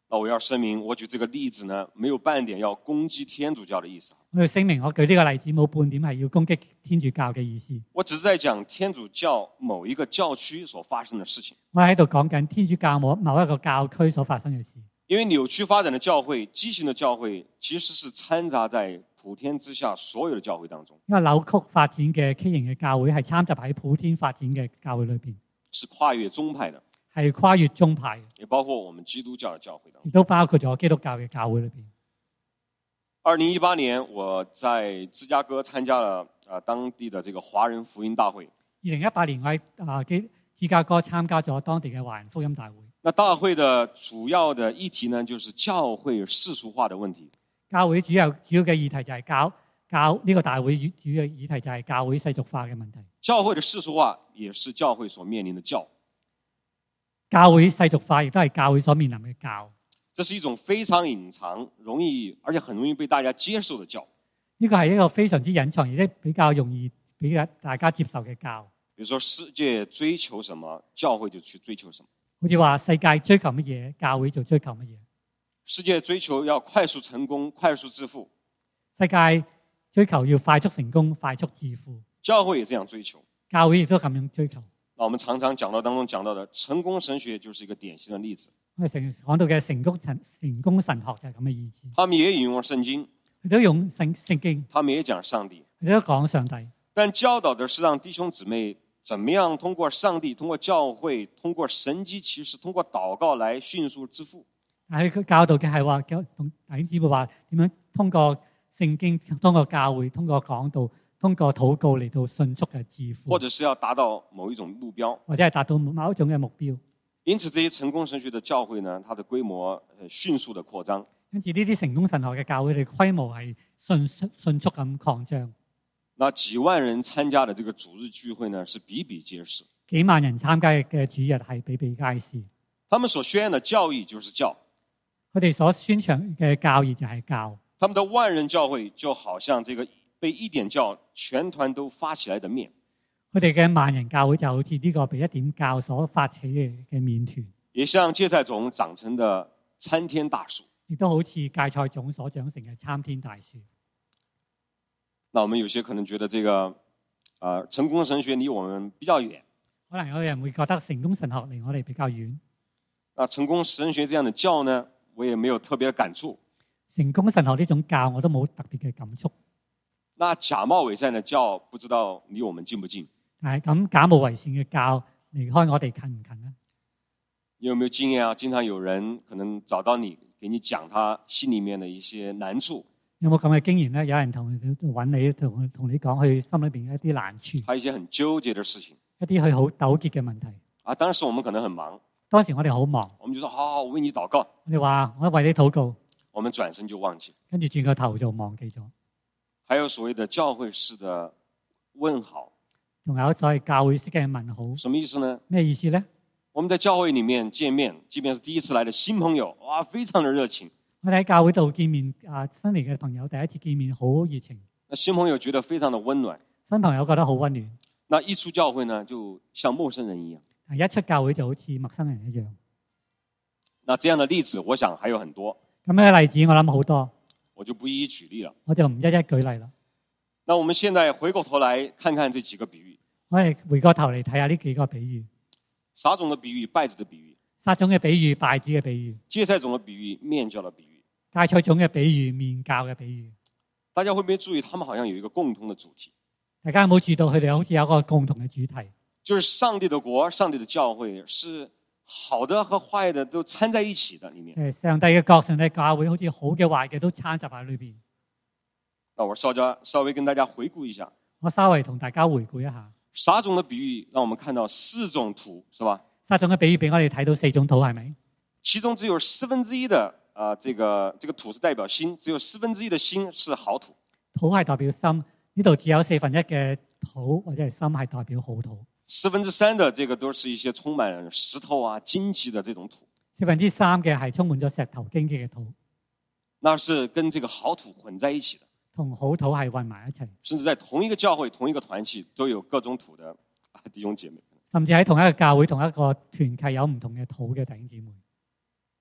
那我要聲明，我舉這個例子呢，沒有半點要攻擊天主教的意思。 我要聲明，我舉呢個例子冇半點係要攻擊天主教嘅意思。 我只是在講天主教某一個教區所發生的事情。 我喺度講緊天主教某某一個教區所發生嘅事。 因為扭曲發展的教會、畸形的教會，其實是摻雜在普天之下所有的教會當中。 因為扭曲發展嘅畸形嘅教會係摻雜喺普天發展嘅教會裏邊， 是跨越宗派的。 係跨越宗派， 也包括我們基督教的教會當中， 亦都包括咗基督教嘅教會裏邊。 二零一八年，我在芝加哥參加了啊當地的這個華人福音大會。 二零一八年我喺啊基芝加哥參加咗當地嘅華人福音大會。 那大會的主要的議題呢，就是教會世俗化的問題。 教會主要主要嘅議題就係教教呢個大會主要嘅議題就係教會世俗化嘅問題。 教會的世俗化也是教會所面臨的教。 教會世俗化亦都係教會所面臨嘅教。 這是一種非常隱藏、容易而且很容易被大家接受的教。 呢個係一個非常之隱藏而且比較容易俾大家接受嘅教。 比如說世界追求什麼，教會就去追求什麼。 好似話世界追求乜嘢，教會就追求乜嘢。 世界追求要快速成功、快速致富。 世界追求要快速成功、快速致富。 教會也這樣追求。 教會亦都咁樣追求。 那我們常常講道當中講到的成功神學就是一個典型的例子。 我哋成日講到嘅成功神成功神學就係咁嘅意思。 他們也引用了聖經， 佢都用聖聖經。 他們也講上帝， 佢都講上帝。 但教導的是讓弟兄姊妹怎麼樣通過上帝、通過教會、通過神蹟奇事、通過禱告來迅速致富。 係佢教導嘅係話，同弟兄姊妹話點樣通過聖經、通過教會、通過講道、通過禱告嚟到迅速嘅致富， 或者是要達到某一種目標， 或者係達到某一種嘅目標。 因此，這些成功神學的教會呢，它的規模迅速的擴張。 因此，呢啲成功神學嘅教會，嘅規模係迅迅迅速咁擴張。 那幾萬人參加的這個主日聚會呢，是比比皆是。 幾萬人參加嘅主日係比比皆是。 他們所宣揚的教義就是教， 佢哋所宣傳嘅教義就係教。 他們的萬人教會就好像這個被一點教全團都發起來的麵。 佢哋嘅萬人教會就好似呢個被一點教所發起嘅嘅麵團， 也像芥菜種長成的參天大樹， 亦都好似芥菜種所長成嘅參天大樹。 那我們有些可能覺得這個，呃，成功神學離我們比較遠。 可能有人會覺得成功神學離我哋比較遠。 那成功神學這樣的教呢，我也沒有特別的感觸。 成功神學呢種教我都冇特別嘅感觸。 那假冒偽善的教，不知道離我們近不近？ 係咁假冒偽善嘅教離開我哋近唔近呢？ 你有沒有經驗啊？經常有人可能找到你，給你講他心裏面的一些難處。 有冇咁嘅經驗咧？有人同揾你，同同你講佢心裏邊一啲難處， 還有一些很糾結的事情， 一啲佢好糾結嘅問題。 啊，當時我們可能很忙， 當時我哋好忙， 我們就說好好，我為你禱告。 我哋話我為你禱告， 我們轉身就忘記， 跟住轉個頭就忘記咗。 還有所謂的教會式的問好， 仲有所謂教會式嘅問好， 什麼意思呢？ 咩意思咧？ 我們在教會裏面見面，即便是第一次來的新朋友，哇，非常的熱情。 我哋喺教會度見面，啊，新嚟嘅朋友第一次見面好熱情。 那新朋友覺得非常的溫暖， 新朋友覺得好溫暖。 那一出教會呢，就像陌生人一樣。 一出教會就好似陌生人一樣。 那這樣的例子，我想還有很多。 咁樣嘅例子我諗好多， 我就不一一舉例了。 我就唔一一舉例啦。 那我們現在回過頭來看看這幾個比喻。 我哋回過頭嚟睇下呢幾個比喻。 撒種的比喻，稗子的比喻。 撒種嘅比喻，稗子嘅比喻。 芥菜種的比喻，麵酵的比喻。 芥菜種嘅比喻，麵酵嘅比喻。 大家會不會注意，他們好像有一個共同的主題？ 大家有冇注意到佢哋好似有一個共同嘅主題？ 就是上帝的國，上帝的教會是好的和壞的都摻在一起的裏面。 誒，上帝嘅國，上帝嘅教會好似好嘅壞嘅都摻雜喺裏邊。 那我稍加稍微跟大家回顧一下。 我稍微同大家回顧一下。 撒種的比喻，讓我們看到四種土，是吧？ 撒種嘅比喻俾我哋睇到四種土，係咪？ 其中只有四分之一的啊、呃，這個這個土是代表心，只有四分之一的心是好土。 土係代表心，呢度只有四分一嘅土或者係心係代表好土。 四分之三的這個都是一些充滿石頭啊、荊棘的這種土。 四分之三嘅係充滿咗石頭、荊棘嘅土， 那是跟這個好土混在一起的。 同好土係混埋一齊， 甚至在同一個教會、同一個團契都有各種土的弟兄姐妹。 甚至喺同一個教會、同一個團契有唔同嘅土嘅弟兄姊妹。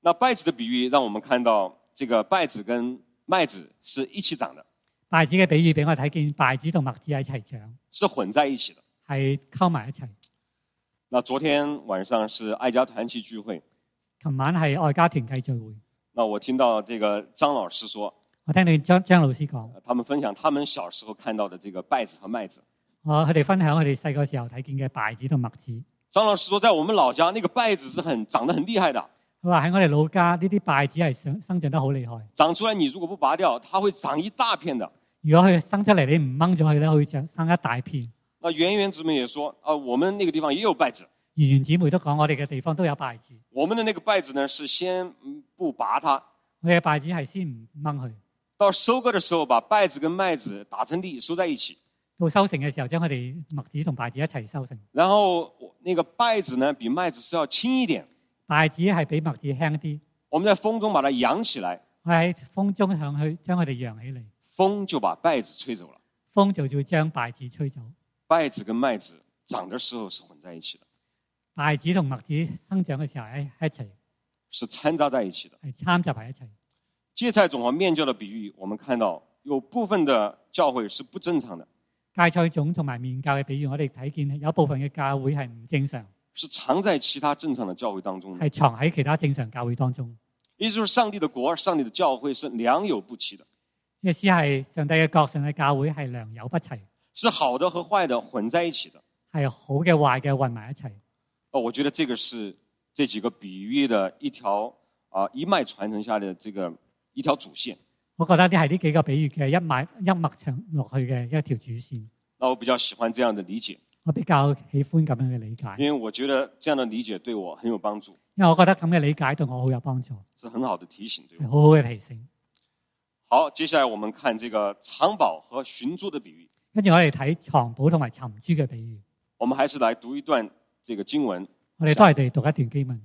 那稗子的比喻讓我們看到這個稗子跟麥子是一起長的。 稗子嘅比喻俾我睇見稗子同麥子喺一齊長， 是混在一起的， 係溝埋一齊。 那昨天晚上是愛家團契聚會， 琴晚係愛家團契聚會。 那我聽到這個張老師說， 我聽到張張老師講， 他們分享他們小時候看到的這個稗子和麥子。 我佢哋分享佢哋細個時候睇見嘅稗子同麥子。 張老師說，在我們老家，那個稗子是很長得很厲害的。 佢話喺我哋老家呢啲稗子係生生長得好厲害， 長出來你如果不拔掉，它會長一大片的。 如果佢生出嚟你唔掹咗佢咧，佢會長生一大片。 那圓圓姊妹也說，啊，我們那個地方也有稗子。 圓圓姊妹都講，我哋嘅地方都有稗子。 我們的那個稗子呢，是先不拔它， 我哋嘅稗子係先唔掹佢， 到收割的時候把稗子跟麥子打成粒收在一起。 到收成嘅時候，將佢哋麥子同稗子一齊收成。 然後那個稗子呢，比麥子是要輕一點。 稗子係比麥子輕啲。 我們在風中把它揚起來， 我喺風中向去將佢哋揚起嚟， 風就把稗子吹走了。 風就會將稗子吹走。 稗子跟麥子長的時候是混在一起的， 稗子同麥子生長嘅時候喺一齊， 是摻雜在一起的， 係摻雜喺一齊。 芥菜種和麵酵的比喻，我們看到有部分的教會是不正常的。 芥菜種同埋麵酵嘅比喻，我哋睇見有部分嘅教會係唔正常， 是藏在其他正常的教會當中的， 係藏喺其他正常教會當中。 也就是上帝的國、上帝的教會是良莠不齊的。 意思係上帝嘅國、上帝嘅教會係良莠不齊， 是好的和壞的混在一起的， 係好嘅壞嘅混埋一齊。 哦，我覺得這個是這幾個比喻的一條啊、呃、一脈傳承下的這個一條主線。 我覺得啲係呢幾個比喻嘅一脈一脈長落去嘅一條主線。 那我比較喜歡這樣的理解， 我比較喜歡咁樣嘅理解， 因為我覺得這樣的理解對我很有幫助。 因為我覺得咁嘅理解對我好有幫助， 是很好的提醒，對我係好好嘅提醒。 好，接下來我們看這個藏寶和尋珠的比喻。 跟住我哋睇藏寶同埋尋珠嘅比喻。 我們還是來讀一段這個經文。 我哋都係嚟讀一段經文。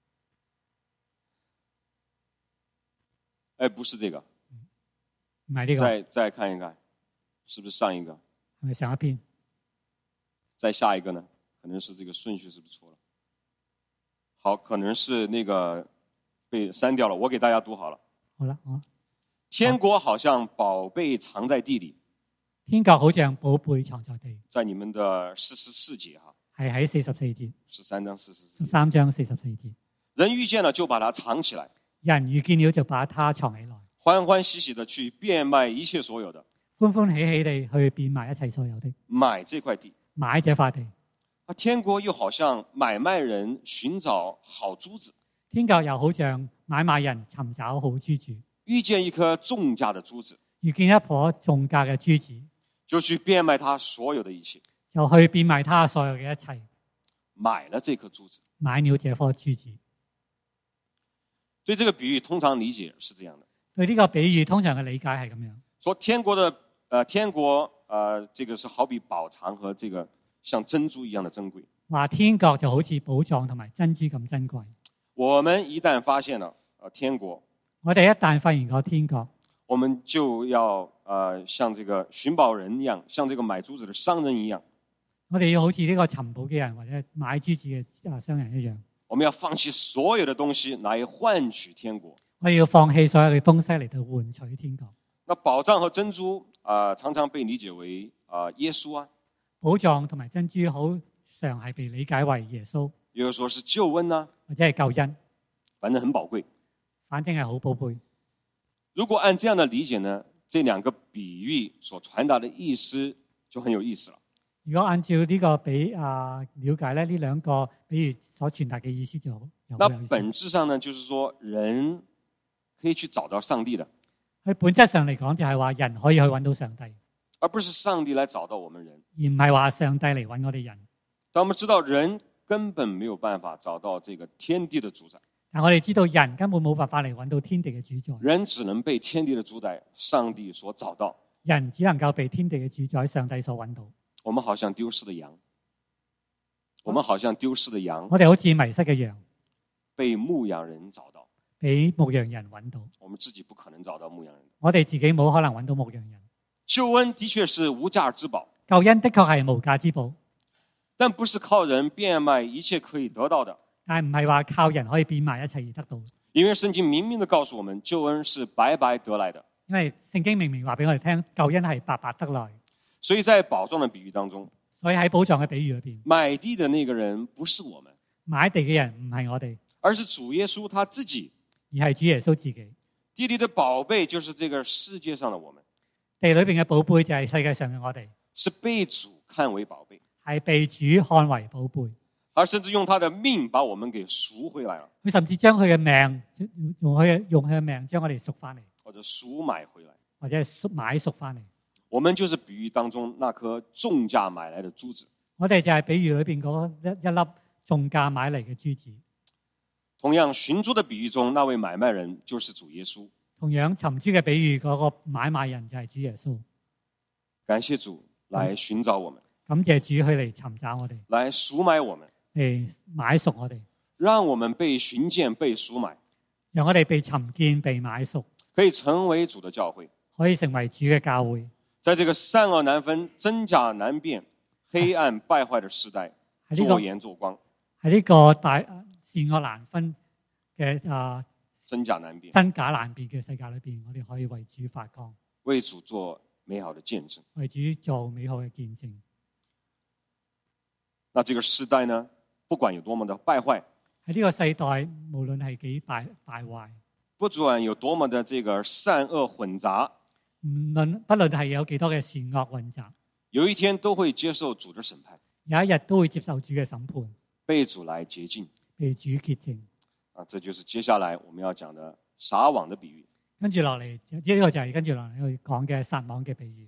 哎，不是這個。 唔係呢個。 再再看一看，是不是上一個？ 係咪上一篇？ 再下一個呢？可能是這個順序是不是錯了？好，可能是那個被刪掉了。我給大家讀好了。 好啦，好。 天國好像寶貝藏在地裏。 天國好像寶貝藏在地。 在你們的四十四節哈。 係喺四十四節。 十三章四十四。 十三章四十四節。 人遇見了就把它藏起來。 人遇見了就把它藏起來。 歡歡喜喜的去變賣一切所有的。 歡歡喜喜地去變賣一切所有的。 買這塊地。 買這塊地。 啊，天國又好像買賣人尋找好珠子。 天國又好像買賣人尋找好珠子。 遇見一顆重價的珠子。 遇見一顆重價嘅珠子。 就去變賣他所有的一切。 就去變賣他所有嘅一切。 買了這顆珠子。 買了這顆珠子。 對這個比喻通常理解是這樣的。 對呢個比喻通常嘅理解係咁樣。 說天國的，呃，天國，呃，這個是好比寶藏和這個像珍珠一樣的珍貴。 話天國就好似寶藏同埋珍珠咁珍貴。 我們一旦發現了，呃，天國， 我哋一旦發現個天國， 我們就要，呃，像這個尋寶人一樣，像這個買珠子的商人一樣。 我哋要好似呢個尋寶嘅人或者買珠子嘅啊商人一樣。 我們要放棄所有的東西來換取天國。 我要放棄所有嘅東西嚟到換取天國。 那寶藏和珍珠啊、呃，常常被理解為啊、呃、耶穌啊。 寶藏同埋珍珠好常係被理解為耶穌。 也就是說是救恩啊， 或者係救恩， 反正很寶貴。 反正係好寶貝。 如果按這樣的理解呢，這兩個比喻所傳達的意思就很有意思了。 如果按照呢個比啊了解咧，呢兩個比喻所傳達嘅意思就好。 那本質上呢，就是說人可以去找到上帝的。 喺本質上嚟講，就係話人可以去揾到上帝， 而不是上帝來找到我們人。 而唔係話上帝嚟揾我哋人。 但我們知道人根本沒有辦法找到這個天地的主宰。 但我哋知道人根本冇辦法嚟揾到天地嘅主宰。 人只能被天地的主宰上帝所找到。 人只能夠被天地嘅主宰上帝所揾到。 我們好像丟失的羊，我們好像丟失的羊。 我哋好似迷失嘅羊， 被牧羊人找到， 俾牧羊人揾到。 我們自己不可能找到牧羊人。 我哋自己冇可能揾到牧羊人。 救恩的確是無價之寶， 救恩的確係無價之寶， 但不是靠人變賣一切可以得到的。 但係唔係話靠人可以變賣一切而得到。 因為聖經明明地告訴我們，救恩是白白得來的。 因為聖經明明話俾我哋聽，救恩係白白得來。 所以在寶藏的比喻當中， 所以喺寶藏嘅比喻裏邊， 買地的那個人不是我們， 買地嘅人唔係我哋， 而是主耶穌他自己。 而係主耶穌自己。 地裏的寶貝就是這個世界上的我們， 地裏邊嘅寶貝就係世界上嘅我哋， 是被主看為寶貝， 係被主看為寶貝， 而甚至用他的命把我們給贖回來了。 佢甚至將佢嘅命用佢用佢嘅命將我哋贖翻嚟， 或者贖買回來， 或者係買贖翻嚟。 我們就是比喻當中那顆重價買來的珠子。 我哋就係比喻裏邊嗰一一粒重價買嚟嘅珠子。 同樣尋珠的比喻中，那位買賣人就是主耶穌。 同樣尋珠嘅比喻嗰個買賣人就係主耶穌。 感謝主來尋找我們， 感謝主去嚟尋找我哋， 來贖買我們， 嚟買贖我哋， 讓我們被尋見、被贖買， 讓我哋被尋見、被買贖， 可以成為主的教會， 可以成為主嘅教會。 在這個善惡難分、真假難辨、黑暗敗壞的時代，做鹽做光。 喺呢個大善惡難分嘅啊， 真假難辨、 真假難辨嘅世界裏邊，我哋可以為主發光， 為主做美好的見證， 為主做美好嘅見證。 那這個時代呢，不管有多麼的敗壞， 喺呢個世代，無論係幾敗敗壞， 不管有多麼的這個善惡混雜， 唔論不論係有幾多嘅善惡混雜， 有一天都會接受主的審判， 有一日都會接受主嘅審判， 被主來潔淨， 被主潔淨。 啊，這就是接下來我們要講的撒網的比喻。 跟住落嚟，呢、這個就係跟住落嚟去講嘅撒網嘅比喻。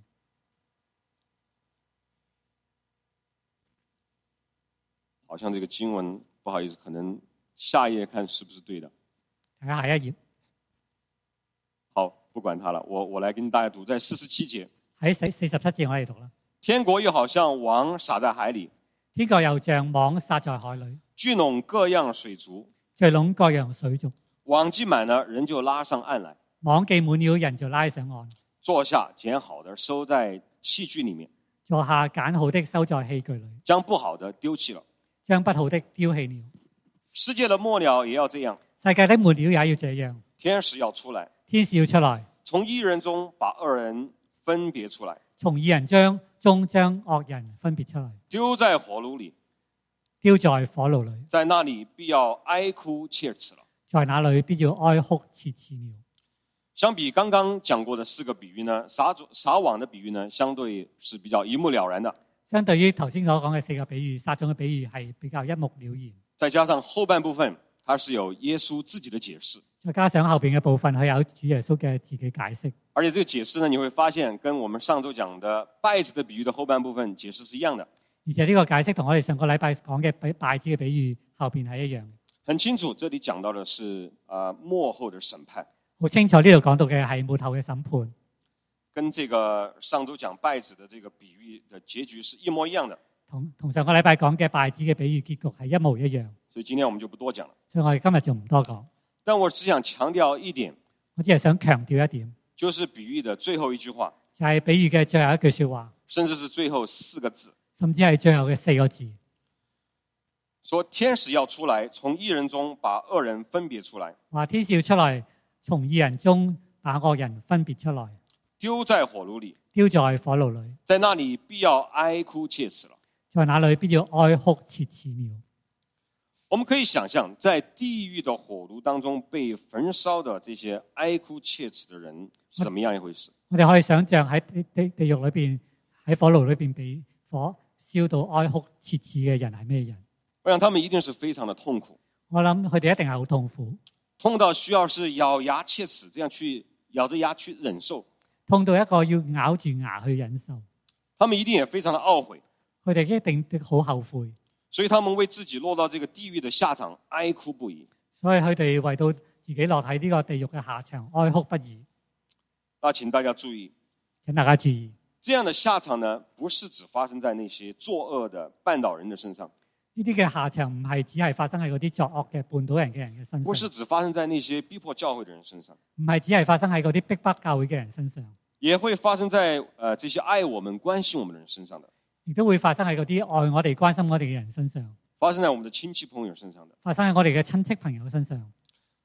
好像這個經文，不好意思，可能下一頁看是不是對的？ 大家下一頁。 好，不管它了，我我來跟大家讀，在四十七節。 喺四四十七節我嚟讀啦。 天國又好像網撒在海裏， 天國又像網撒在海裏， 聚攏各樣水族， 聚攏各樣水族。 網既滿了，人就拉上岸來。 網既滿了，人就拉上岸。 坐下揀好的收在器具裏面， 坐下揀好的收在器具裏， 將不好的丟棄了， 將不好的丟棄了。 世界的末了也要這樣， 世界的末了也要這樣。 天使要出來， 天使要出來， 從義人中把惡人分別出來， 從義人將中將惡人分別出來， 丟在火爐裏， 丟在火爐裏， 在那裡必要哀哭切齒了， 在那裡必要哀哭切齒了。 相比剛剛講過的四個比喻呢，撒撒網的比喻呢，相對是比較一目了然的。 相對於頭先所講嘅四個比喻，撒種嘅比喻係比較一目了然。 再加上後半部分，它是有耶穌自己的解釋。 再加上後邊嘅部分，佢有主耶穌嘅自己解釋。 而且這個解釋呢，你會發現跟我們上周講的稗子的比喻的後半部分解釋是一樣的。 而且呢個解釋同我哋上個禮拜講嘅稗子嘅比喻後邊係一樣。 很清楚，這裡講到的是啊、呃、末後的審判。 好清楚呢度講到嘅係末後嘅審判， 跟這個上周講稗子的這個比喻的結局是一模一樣的。 同同上個禮拜講嘅稗子嘅比喻結局係一模一樣。 所以今天我們就不多講了。 所以我哋今日就唔多講。 但我只想強調一點， 我只係想強調一點， 就是比喻的最後一句話， 就係比喻嘅最後一句說話， 甚至是最後四個字， 甚至係最後嘅四個字， 說天使要出來，從義人中把惡人分別出來。 話天使要出嚟，從義人中把惡人分別出來， 丟在火爐裏， 丟在火爐裏， 在那裡必要哀哭切齒了， 在那裡必要哀哭切齒了。 我們可以想象，在地獄的火爐當中被焚燒的這些哀哭切齒的人是怎麼樣一回事？ 我哋可以想象喺地地地獄裏邊，喺火爐裏邊被火燒到哀哭切齒嘅人係咩人？ 我想他們一定是非常的痛苦。 我諗佢哋一定係好痛苦， 痛到需要是咬牙切齒，這樣去咬着牙去忍受。 痛到一個要咬住牙去忍受。 他們一定也非常的懊悔， 佢哋一定好後悔。 所以他們為自己落到這個地獄的下場哀哭不已。 所以佢哋為到自己落喺呢個地獄嘅下場哀哭不已。 啊，請大家注意， 請大家注意， 這樣的下場呢，不是只發生在那些作惡的絆倒人的身上。 呢啲嘅下場唔係只係發生喺嗰啲作惡嘅絆倒人嘅人嘅身上。 不是只發生在那些逼迫教會的人身上。 唔係只係發生喺嗰啲逼迫教會嘅人身上。 也會發生在呃這些愛我們、關心我們的人身上的。 亦都會發生喺嗰啲愛我哋、關心我哋嘅人身上， 發生在我們的親戚朋友身上的， 發生喺我哋嘅親戚朋友身上。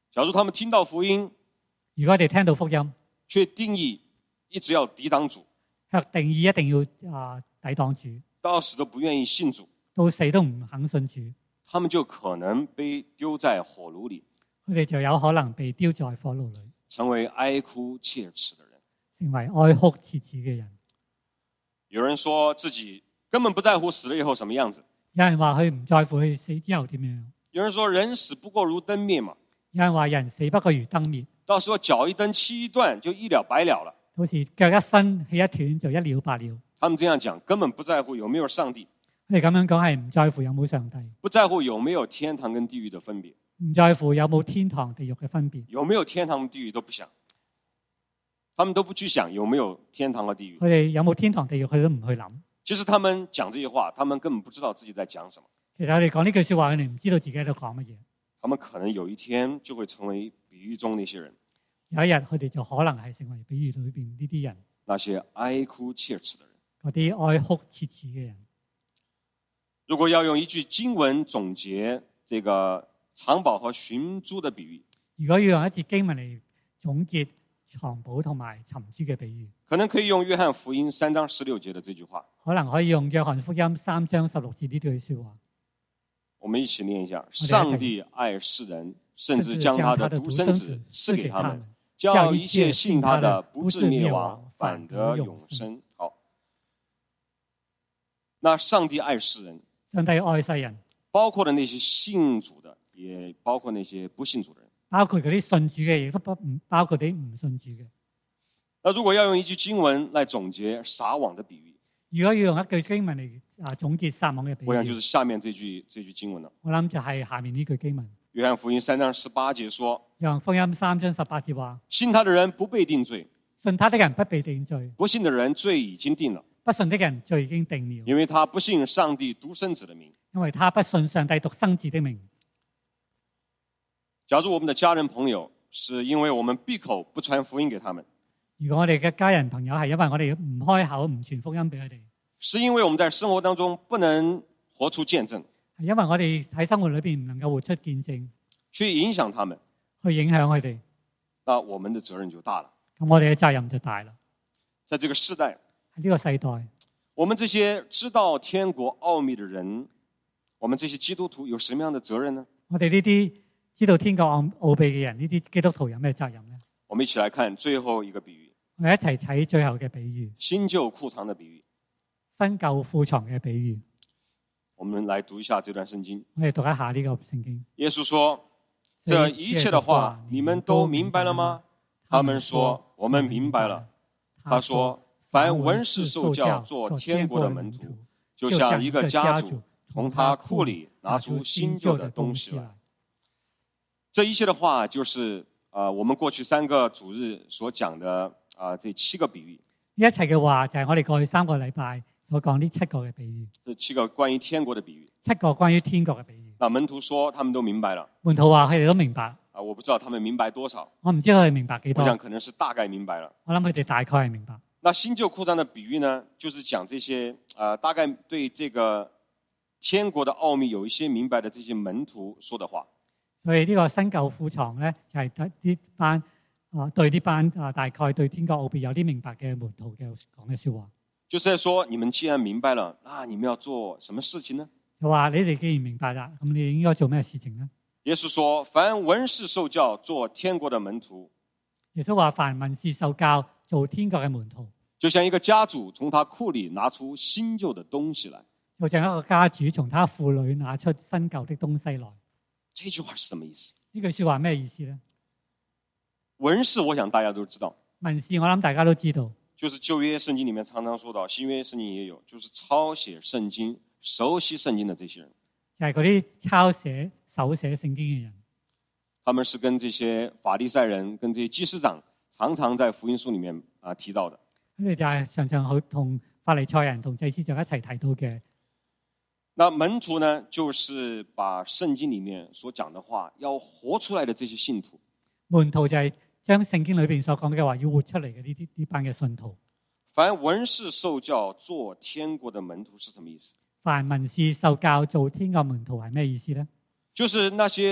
假如他們聽到福音， 如果我哋聽到福音， 卻定義一直要抵擋主， 卻定義一定要啊抵擋主， 到死都不願意信主， 到死都唔肯信主， 他們就可能被丟在火爐裏， 佢哋就有可能被丟在火爐裏， 成為哀哭切齒的人， 成為哀哭切齒嘅人。 有人說自己根本不在乎死了以後什麼樣子， 有人話佢唔在乎佢死之後點樣， 有人說人死不過如燈滅嘛， 有人話人死不過如燈滅， 到時候腳一蹬氣一斷就一了百了了。 到時腳一伸氣一斷就一了百了。 他們這樣講根本不在乎有沒有上帝， 佢哋咁樣講係唔在乎有冇上帝， 不在乎有沒有天堂跟地獄的分別， 唔在乎有冇天堂地獄嘅分別， 有沒有天堂地獄都不想，他們都不去想有沒有天堂和地獄。 佢哋有冇天堂地獄佢都唔去諗。 其實他們講這些話，他們根本不知道自己在講什麼。 其實我哋講呢句說話，佢哋唔知道自己喺度講乜嘢。 他們可能有一天就會成為比喻中那些人， 有一日佢哋就可能係成為比喻裏邊呢啲人， 那些哀哭切齒的人， 嗰啲哀哭切齒嘅人。 如果要用一句經文總結這個藏寶和尋珠的比喻， 如果要用一節經文嚟總結藏寶同埋尋珠嘅比喻， 可能可以用約翰福音三章十六節的這句話， 可能可以用約翰福音三章十六節呢句說話。 我們一起念一下：上帝愛世人，甚至將他的獨生子賜給他們，叫一切信他的不至滅亡，反得永生。好，那上帝愛世人， 上帝愛世人， 包括了那些信主的，也包括那些不信主的人， 包括嗰啲信主嘅，亦都不唔包括啲唔信主嘅。 那如果要用一句經文來總結撒網的比喻， 如果要用一句經文嚟啊總結撒網嘅比喻， 我想就是下面這句這句經文了。 我諗就係下面呢句經文。 約翰福音三章十八節說： 約翰福音三章十八節話， 信他的人不被定罪， 信他的人不被定罪， 不信的人罪已經定了， 不信的人罪已經定了， 因為他不信上帝獨生子的名。 因為他不信上帝獨生子的名。 假如我們的家人朋友是因為我們閉口不傳福音給他們， 如果我哋嘅家人朋友係因為我哋唔開口唔傳福音俾佢哋， 是因為我們在生活當中不能活出見證， 係因為我哋喺生活裏邊唔能夠活出見證， 去影響他們， 去影響佢哋， 那我們的責任就大了。 咁我哋嘅責任就大啦。 在這個世代， 喺呢個世代， 我們這些知道天國奧秘的人，我們這些基督徒有什麼樣的責任呢？ 我哋呢啲知道天國奧奧秘嘅人，呢啲基督徒有咩責任呢？ 我們一起來看最後一個比喻， 我哋一齊睇最後嘅比喻， 新舊庫藏的比喻。 新舊庫藏嘅比喻。 我們來讀一下這段聖經。 我哋讀一下呢個聖經。 耶穌說：這一切的話你們都明白了嗎？他們說：我們明白了。他說：凡文士受教做天國的門徒，就像一個家主從他庫裏拿出新舊的東西來。這一切的話就是啊、呃，我們過去三個主日所講的啊、呃，這七個比喻。 呢一切嘅話就係我哋過去三個禮拜所講呢七個嘅比喻。 這七個關於天國的比喻。 七個關於天國嘅比喻。 那門徒說他們都明白了。 門徒話佢哋都明白。 啊，我不知道他們明白多少。 我唔知佢哋明白幾多。 我想可能是大概明白了。 我諗佢哋大概係明白。 那新舊庫藏的比喻呢，就是講這些啊、呃，大概對這個天國的奧秘有一些明白的這些門徒說的話。 所以呢個新舊庫藏咧，就係對呢班啊，對呢班啊，大概對天國奧秘有啲明白嘅門徒嘅講嘅說話。就是說，你們既然明白了，那你們要做什麼事情呢？ 就話你哋既然明白啦，咁你應該做咩事情呢？ 耶穌說：凡文士受教做天國的門徒。 耶穌話：凡文士受教做天國嘅門徒， 就像一個家主從他庫裏拿出新舊的東西來。 就像一個家主從他庫裏拿出新舊的東西來。 這句話是什麼意思？ 呢句說話咩意思呢？ 文士，我想大家都知道。 文士，我諗大家都知道。 就是舊約聖經裡面常常說到，新約聖經也有，就是抄寫聖經、熟悉聖經的這些人。 就係嗰啲抄寫、手寫聖經嘅人。 他們是跟這些法利賽人、跟這些祭司長常常在福音書裡面啊提到的。 佢哋就係常常好同法利賽人同祭司長一齊提到嘅。 那門徒呢，就是把聖經裡面所講的話要活出來的這些信徒。 門徒就係將聖經裏邊所講嘅話要活出嚟嘅呢啲呢班嘅信徒。 凡文士受教做天國的門徒是什麼意思？ 凡文士受教做天國門徒係咩意思呢？ 就是那些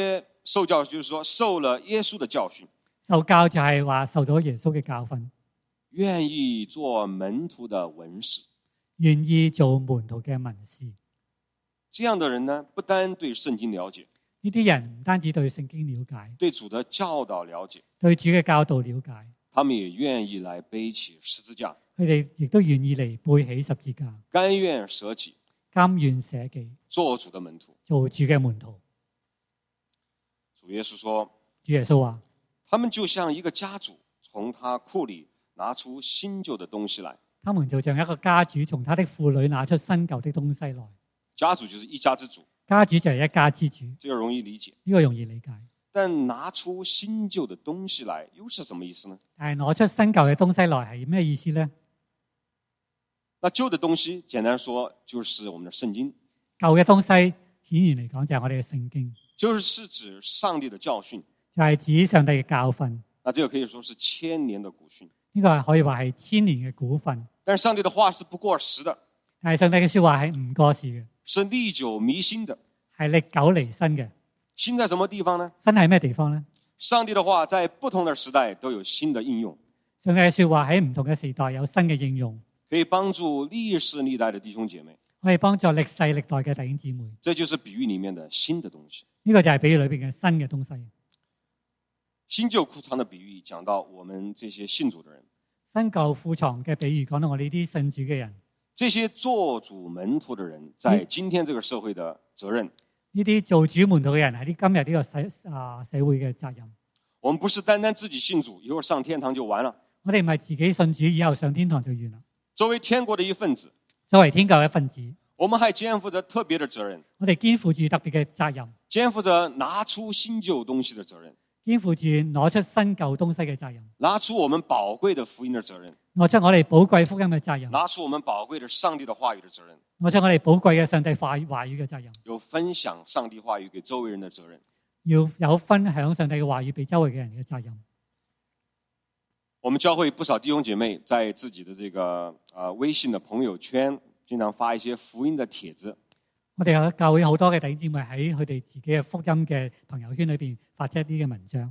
受教就是說受了耶穌的教訓， 受教就係話受咗耶穌嘅教訓， 願意做門徒的文士， 願意做門徒嘅文士。 這樣的人呢，不單對聖經了解， 呢啲人唔單止對聖經了解， 對主的教導了解， 對主嘅教導了解， 他們也願意來背起十字架， 佢哋亦都願意嚟背起十字架， 甘願捨己， 甘願捨己， 做主的門徒。 做主嘅門徒。 主耶穌說， 主耶穌話， 他們就像一個家主從他庫裏拿出新舊的東西來。 他們就像一個家主從他的庫裏拿出新舊的東西來。 家主就是一家之主， 家主就係一家之主， 這個容易理解， 呢個容易理解。 但拿出新舊的東西來又是什麼意思呢？ 但係攞出新舊嘅東西來係咩意思呢？ 那舊的東西簡單說就是我們的聖經， 舊嘅東西顯然嚟講就係我哋嘅聖經， 就是是指上帝的教訓， 就係指上帝嘅教訓。 那這個可以說是千年的古訓， 呢個係可以話係千年嘅古訓。 但是上帝的話是不過時的， 但係上帝嘅說話係唔過時嘅， 是歷久彌新的， 係歷久彌新嘅。 新在什麼地方呢？ 新係咩地方呢？ 上帝的話在不同的時代都有新的應用， 上帝嘅說話喺唔同嘅時代有新嘅應用， 可以幫助歷世歷代的弟兄姐妹， 可以幫助歷世歷代嘅弟兄姊妹。 這就是比喻裡面的新的東西。 呢個就係比喻裏邊嘅新嘅東西。 新舊庫藏的比喻講到我們這些信主的人， 新舊庫藏嘅比喻講到我哋呢啲信主嘅人， 這些做主門徒的人在今天這個社會的責任。 呢啲做主門徒嘅人喺啲今日呢個社啊社會嘅責任。 我們不是單單自己信主，以後上天堂就完了。 我哋唔係自己信主，以後上天堂就完啦。 作為天國的一份子， 作為天國嘅一份子， 我們還肩負着特別的責任。 我哋肩負住特別嘅責任， 肩負着拿出新舊東西的責任， 肩負住攞出新舊東西嘅責任， 拿出我們寶貴的福音的責任， 攞出我哋寶貴福音嘅責任， 拿出我們寶貴的上帝的話語的責任， 攞出我哋寶貴嘅上帝話話語嘅責任， 有分享上帝話語給周圍人的責任， 要有分享上帝嘅話語俾周圍嘅人嘅責任。 我們教會不少弟兄姐妹在自己的這個呃微信的朋友圈，經常發一些福音的帖子。 我哋有教會好多嘅弟兄姊妹喺佢哋自己嘅福音嘅朋友圈裏邊發出一啲嘅文章。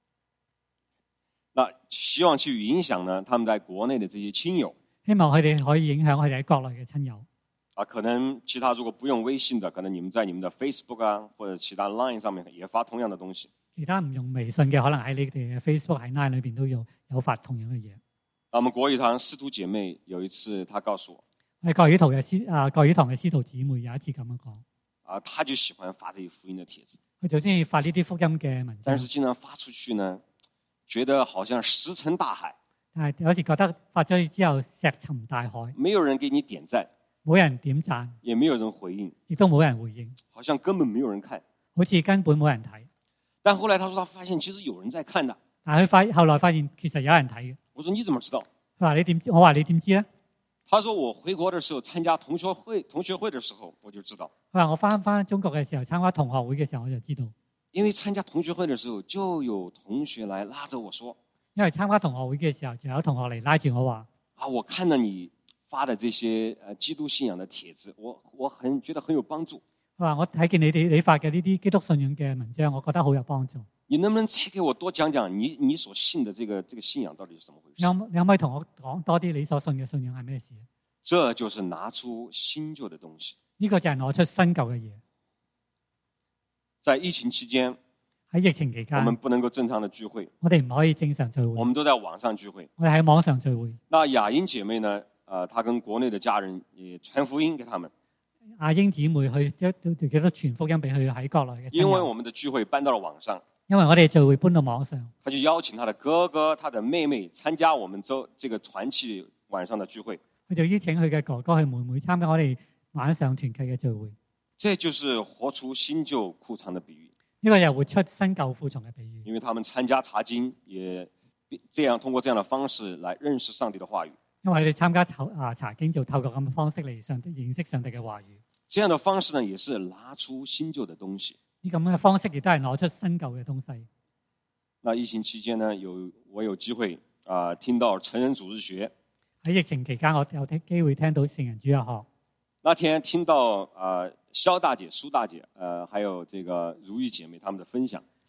那希望去影響呢，他們在國內的這些親友， 希望佢哋可以影響佢哋喺國內嘅親友。 啊，可能其他如果不用微信的，可能你們在你們的 Facebook 啊或者其他 Line 上面也發同樣的東西。 其他唔用微信嘅，可能喺你哋嘅 Facebook 喺 Line 裏邊都有有發同樣嘅嘢。 我們國語堂師徒姐妹有一次，她告訴我， 喺國語堂嘅師啊國語堂嘅師徒姊妹有一次咁樣講， 啊，她就喜歡發這些福音的帖子， 佢就中意發呢啲福音嘅文章。 但是經常發出去呢，覺得好像石沉大海。 但係有時覺得發咗去之後石沉大海， 沒有人給你點讚， 冇人點讚， 也沒有人回應， 亦都冇人回應， 好像根本沒有人看， 好似根本冇人睇。 但後來他說他發現其實有人在看的。 但係佢發後來發現其實有人睇嘅。 我說你怎麼知道？ 佢話你點知？我話你點知咧？ 他說我回國的時候參加同學會，同學會的時候我就知道。 佢話我翻翻中國嘅時候參加同學會嘅時候我就知道。 因為參加同學會的時候就有同學來拉着我說， 因為參加同學會嘅時候就有同學嚟拉住我話， 啊，我看了你發的這些呃基督信仰的帖子，我我很覺得很有幫助。 佢話我睇見你哋你發嘅呢啲基督信仰嘅文章，我覺得好有幫助。 你能不能再給我多講講你你所信的這個這個信仰到底是怎麼回事？ 你你可唔可以同我講多啲你所信嘅信仰係咩事？ 這就是拿出新舊的東西。 呢個就係攞出新舊嘅嘢。 在疫情期間， 喺疫情期間， 我們不能夠正常的聚會， 我哋唔可以正常聚會， 我們都在網上聚會。 我哋喺網上聚會。 那雅英姐妹呢？呃，她跟國內的家人也傳福音給他們。 阿英姊妹去一都記得傳福音俾佢喺國內嘅。 因為我們的聚會搬到了網上， 因為我哋聚會搬到網上， 他就邀請他的哥哥、他的妹妹參加我們周這個團契晚上的聚會。 佢就邀請佢嘅哥哥、佢妹妹參加我哋晚上團契嘅聚會。 這就是活出新舊庫藏的比喻。 呢個又活出新舊庫藏嘅比喻。 因為他們參加查經，也這樣通過這樣的方式來認識上帝的話語。 因為佢哋參加透啊查經，就透過咁嘅方式嚟上認識上帝嘅話語。 這樣的方式呢，也是拿出新舊的東西。 呢咁嘅方式亦都係攞出新舊嘅東西。 那疫情期間呢，有我有機會啊、呃，聽到成人主日學。 喺疫情期間，我有聽機會聽到成人主日學。 那天聽到啊，蕭、呃、大姐、蘇大姐，呃，還有這個如意姐妹他們的分享。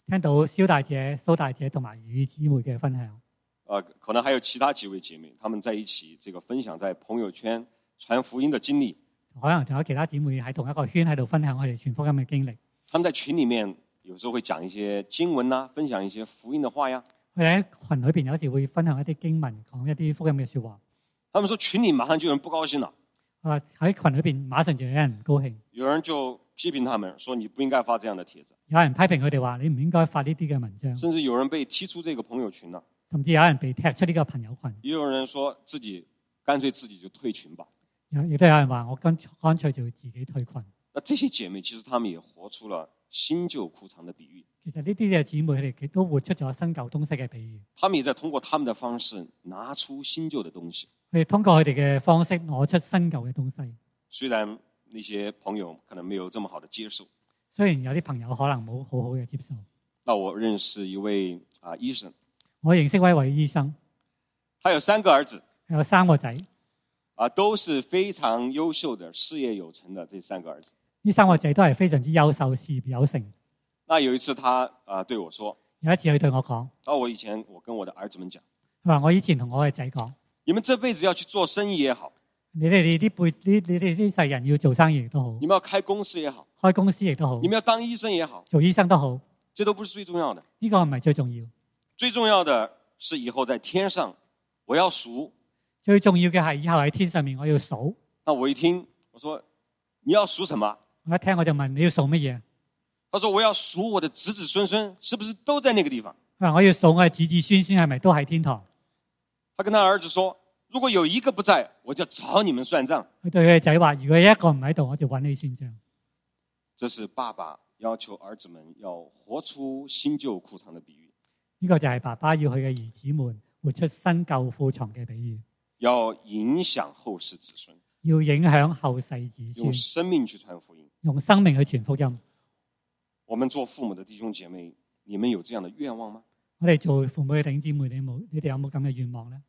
聽到蕭大姐、蘇大姐同埋余姊妹嘅分享。 呃，可能還有其他幾位姐妹，她們在一起這個分享在朋友圈傳福音的經歷。 可能仲有其他姊妹喺同一個圈喺度分享佢哋傳福音嘅經歷。 他們在群裡面有時候會講一些經文啊，分享一些福音的話呀。 佢哋喺群裏邊有時會分享一啲經文，講一啲福音嘅説話。 他們說群裡馬上就有人不高興了。 啊，喺群裏邊馬上就有人唔高興。 有人就批評他們，說你不應該發這樣的帖子。 有人批評佢哋話你唔應該發呢啲嘅文章。 甚至有人被踢出這個朋友群了。 甚至有人被踢出呢個朋友群。 也有人說自己乾脆自己就退群吧。 亦都有人話我乾乾脆就自己退群。 那這些姐妹其實她們也活出了新舊褲長的比喻。 其實呢啲嘅姊妹佢哋都活出咗新舊東西嘅比喻。 他們也在通過他們的方式拿出新舊的東西。 佢哋通過佢哋嘅方式攞出新舊嘅東西。 雖然那些朋友可能沒有這麼好的接受。 雖然有啲朋友可能冇好好嘅接受。 那我認識一位啊醫生。 我認識一位醫生。 他有三個兒子。 有三個仔。 啊，都是非常優秀的，事業有成的這三個兒子。 呢三個仔都係非常之優秀，事業有成。 那有一次他啊對我說， 有一次佢對我講， 啊，我以前我跟我的兒子們講， 佢話我以前同我嘅仔講， 你們這輩子要去做生意也好， 你哋呢啲輩呢你哋呢世人要做生意亦都好， 你們要開公司也好， 開公司亦都好， 你們要當醫生也好， 做醫生都好， 這都不是最重要的。 呢個唔係最重要， 最重要的是以後在天上我要數。 最重要嘅係以後喺天上面我要數。 那我一聽，我說你要數什麼？ 我一聽我就問你要數乜嘢？ 他說我要數我的子子孫孫是不是都在那個地方？ 佢話我要數我嘅子子孫孫係咪都喺天堂？ 他跟他兒子說，如果有一個不在，我就找你們算賬。 佢對佢嘅仔話，如果有一個唔喺度，我就揾你算賬。 這是爸爸要求兒子們要活出新舊褲長的比喻。 呢個就係爸爸要佢嘅兒子們活出新舊褲長嘅比喻。 要影響後世子孫， 要影響後世子孫， 用生命去傳福音， 用生命去傳福音。 我們做父母的弟兄姐妹，你們有這樣的願望嗎？ 我哋做父母嘅弟兄姊妹，你冇，你哋有冇咁嘅願望呢？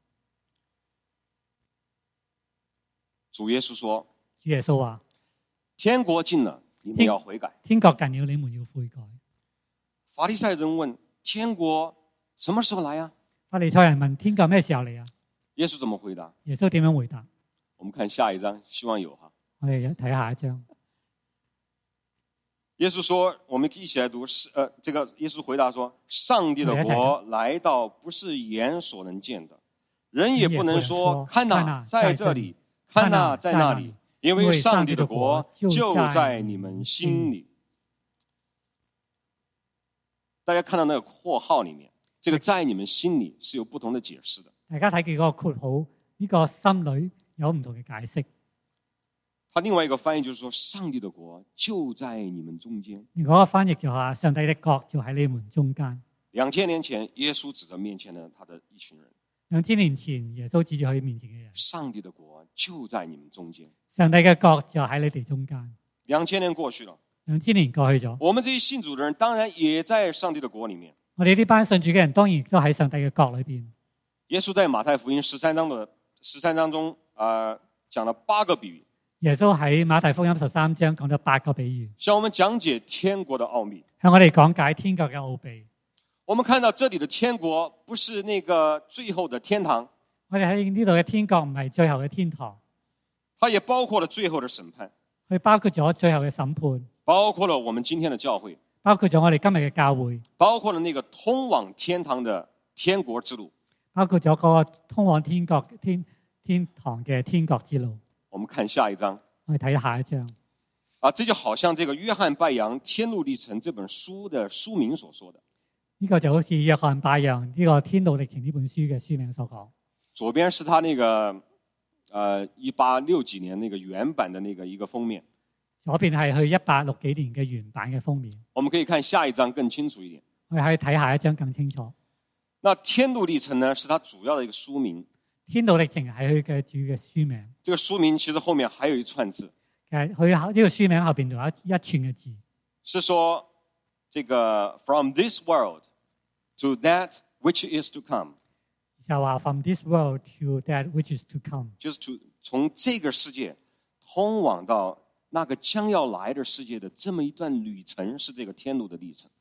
主耶穌說： 主耶穌話： 天國近了，你們要悔改。 天國近了，你們要悔改。 法利賽人問：天國什麼時候來啊？ 法利賽人問：天國咩時候嚟啊？ 耶穌怎麼回答？ 耶穌點樣回答？ 我們看下一章，希望有哈。 我哋睇下一章。 耶穌說：我們一起來讀，是呃，這個耶穌回答說：上帝的國來到，不是眼所能見的，人也不能說看哪在這裡，看哪在那裡，因為上帝的國就在你們心裡。大家看到那個括號裡面，這個在你們心裡是有不同的解釋的。 大家睇見嗰個括號，呢個心裏有唔同嘅解釋。 他另外一個翻譯就是說，上帝的國就在你們中間。 嗰個翻譯就話，上帝的國就喺你們中間。 兩千年前，耶穌指着面前的他的一群人。 兩千年前，耶穌指住佢面前嘅人。 上帝的國就在你們中間。 上帝嘅國就喺你哋中間。 兩千年過去了。 兩千年過去咗。 我們這些信主的人，當然也在上帝的國裡面。 我哋呢班信主嘅人，當然都喺上帝嘅國裏邊。 耶穌在馬太福音十三章的十三章中，啊、呃，講了八個比喻。 耶穌喺馬太福音十三章講咗八個比喻， 向我們講解天國的奧秘， 向我哋講解天國嘅奧秘。 我們看到這裡的天國不是那個最後的天堂， 我哋喺呢度嘅天國唔係最後嘅天堂， 它也包括了最後的審判， 佢包括咗最後嘅審判， 包括了我們今天的教會， 包括咗我哋今日嘅教會， 包括了那個通往天堂的天國之路， 包括咗嗰個通往天國天天堂嘅天國之路。 我們看下一章， 我哋睇下一章。 啊，這就好像這個約翰拜陽《天路歷程》這本書的書名所說的。 呢個就好似約翰拜陽呢個《天路歷程》呢本書嘅書名所講。 左邊是他那個，呃，一八六幾年那個原版的那個一個封面。 左邊係去一八六幾年嘅原版嘅封面。我們可以看下一章更清楚一點。 我哋可以睇下一章更清楚。 那《天路歷程》呢，是它主要的一個書名。 天路歷程係佢嘅主嘅書名。 這個書名其實後面還有一串字。 其實佢呢個書名後邊仲有一一串嘅字，是說這個 From this world to that which is to come。 就話 From this world to that which is to come， 就是 to 從這個世界通往到那個將要來的世界的這麼一段旅程，是這個天路的歷程。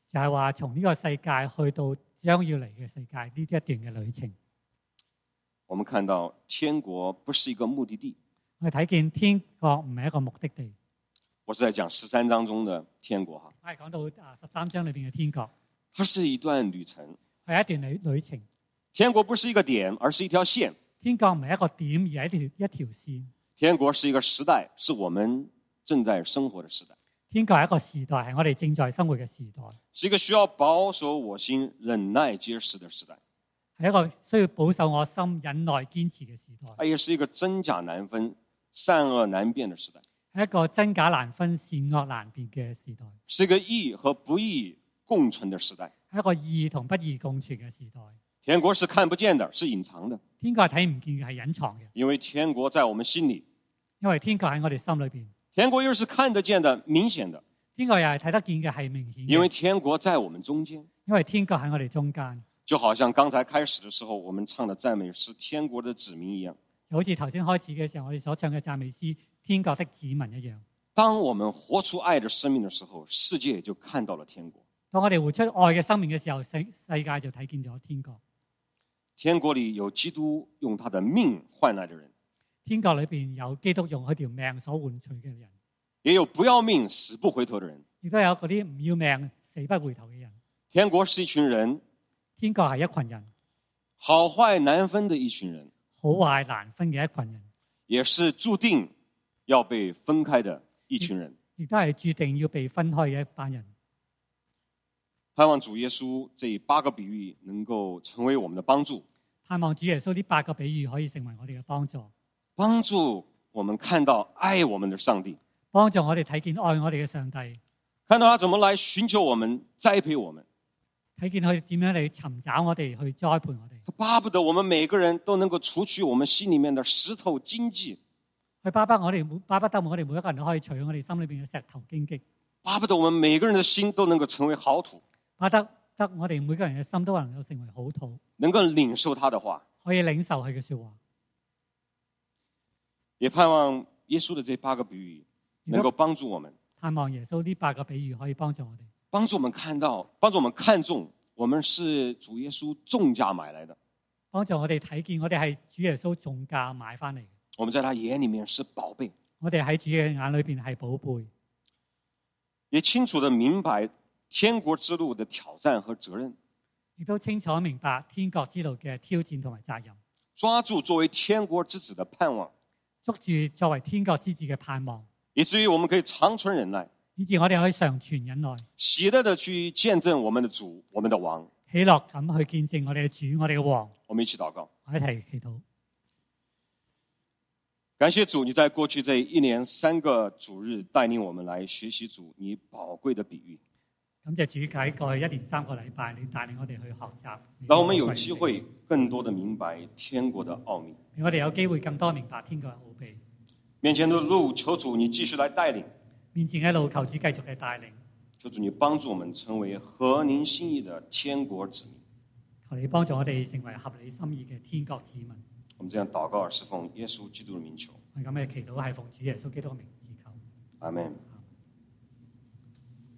就係話從呢個世界去到將要嚟嘅世界呢一段嘅旅程。 我們看到天國不是一個目的地。 我哋睇見天國唔係一個目的地。 我是在講十三章中的天國哈。 我係講到啊十三章裏邊嘅天國。 它是一段旅程。 係一段旅旅程。 天國不是一個點，而是一條線。 天國唔係一個點，而係一條一條線。天國是一個時代，是我們正在生活的時代。 天國係一個時代，係我哋正在生活嘅時代。 是一個需要保守我心、忍耐結實的時代。 係一個需要保守我心、忍耐堅持嘅時代。 它也是一個真假難分、善惡難辨的時代。 係一個真假難分、善惡難辨嘅時代。 是一個義和不義共存的時代。 係一個義同不義共存嘅時代。 天國是看不見的，是隱藏的。 天國係睇唔見嘅，係隱藏嘅。 因為天國在我們心裏。 因為天國喺我哋心裏邊。 天國又是看得見的、明顯的。 天國又係睇得見嘅，係明顯嘅。 因為天國在我們中間。 因為天國喺我哋中間。 就好像剛才開始的時候，我們唱的讚美詩《天國的子民》一樣。 就好似頭先開始嘅時候，我哋所唱嘅讚美詩《天國的子民》一樣。 當我們活出愛的生命的時候，世界就看到了天國。 當我哋活出愛嘅生命嘅時候，世世界就睇見咗天國。 天國裏有基督用他的命換來的人。 天國裏邊有基督用佢條命所換取嘅人。 也有不要命死不回頭的人。 亦都有嗰啲唔要命死不回頭嘅人。 天國是一群人。 天國係一群人。 好壞難分的一群人。 好壞難分嘅一群人。 也是注定要被分開的一群人。 亦都係注定要被分開嘅一班人。 盼望主耶穌這八個比喻能夠成為我們的幫助。 盼望主耶穌呢八個比喻可以成為我哋嘅幫助。 幫助我們看到愛我們的上帝。 幫助我哋睇見愛我哋嘅上帝。 看到他怎麼來尋求我們、栽培我們。 睇見佢點樣嚟尋找我哋、去栽培我哋。 他巴不得我們每個人都能夠除去我們心裡面的石頭荊棘。 佢巴不我哋，巴不得我哋每一個人都可以除去我哋心裏邊嘅石頭荊棘。 巴不得我們每個人的心都能夠成為好土。 巴不得我哋每個人嘅心都能夠成為好土。 能夠領受他的話。 可以領受佢嘅說話。 也盼望耶穌的這八個比喻能夠幫助我們。 盼望耶穌呢八個比喻可以幫助我哋。 幫助我們看到，幫助我們看重，我們是主耶穌重價買來的。 幫助我哋睇見，我哋係主耶穌重價買翻嚟嘅。 我們在他眼裡面是寶貝。 我哋喺主嘅眼裏邊係寶貝。 也清楚地明白天國之路的挑戰和責任。 亦都清楚明白天國之路嘅挑戰同埋責任。 抓住作為天國之子的盼望。 捉住作為天國之子嘅盼望。 以至於我們可以長存忍耐。 以至我哋可以常存忍耐。 喜樂地去見證我們的主，我們的王。 喜樂咁去見證我哋嘅主，我哋嘅王。 我們一起禱告。 我一齊祈禱。 感謝主，你在過去這一年三個主日帶領我們來學習主你寶貴的比喻。 感謝主喺過去一年三個禮拜，你帶領我哋去學習。 讓我們有機會更多的明白天國的奧秘。 讓我哋有機會更多明白天國嘅奧秘。 面前的路，求主你繼續來帶領。 面前嘅路，求主繼續嘅帶領。 求主你幫助我們成為合您心意的天國子民。 求你幫助我哋成為合你心意嘅天國子民。 我們這樣禱告，是奉耶穌基督的名求。 我咁嘅祈禱係奉主耶穌基督嘅名字求。 阿們。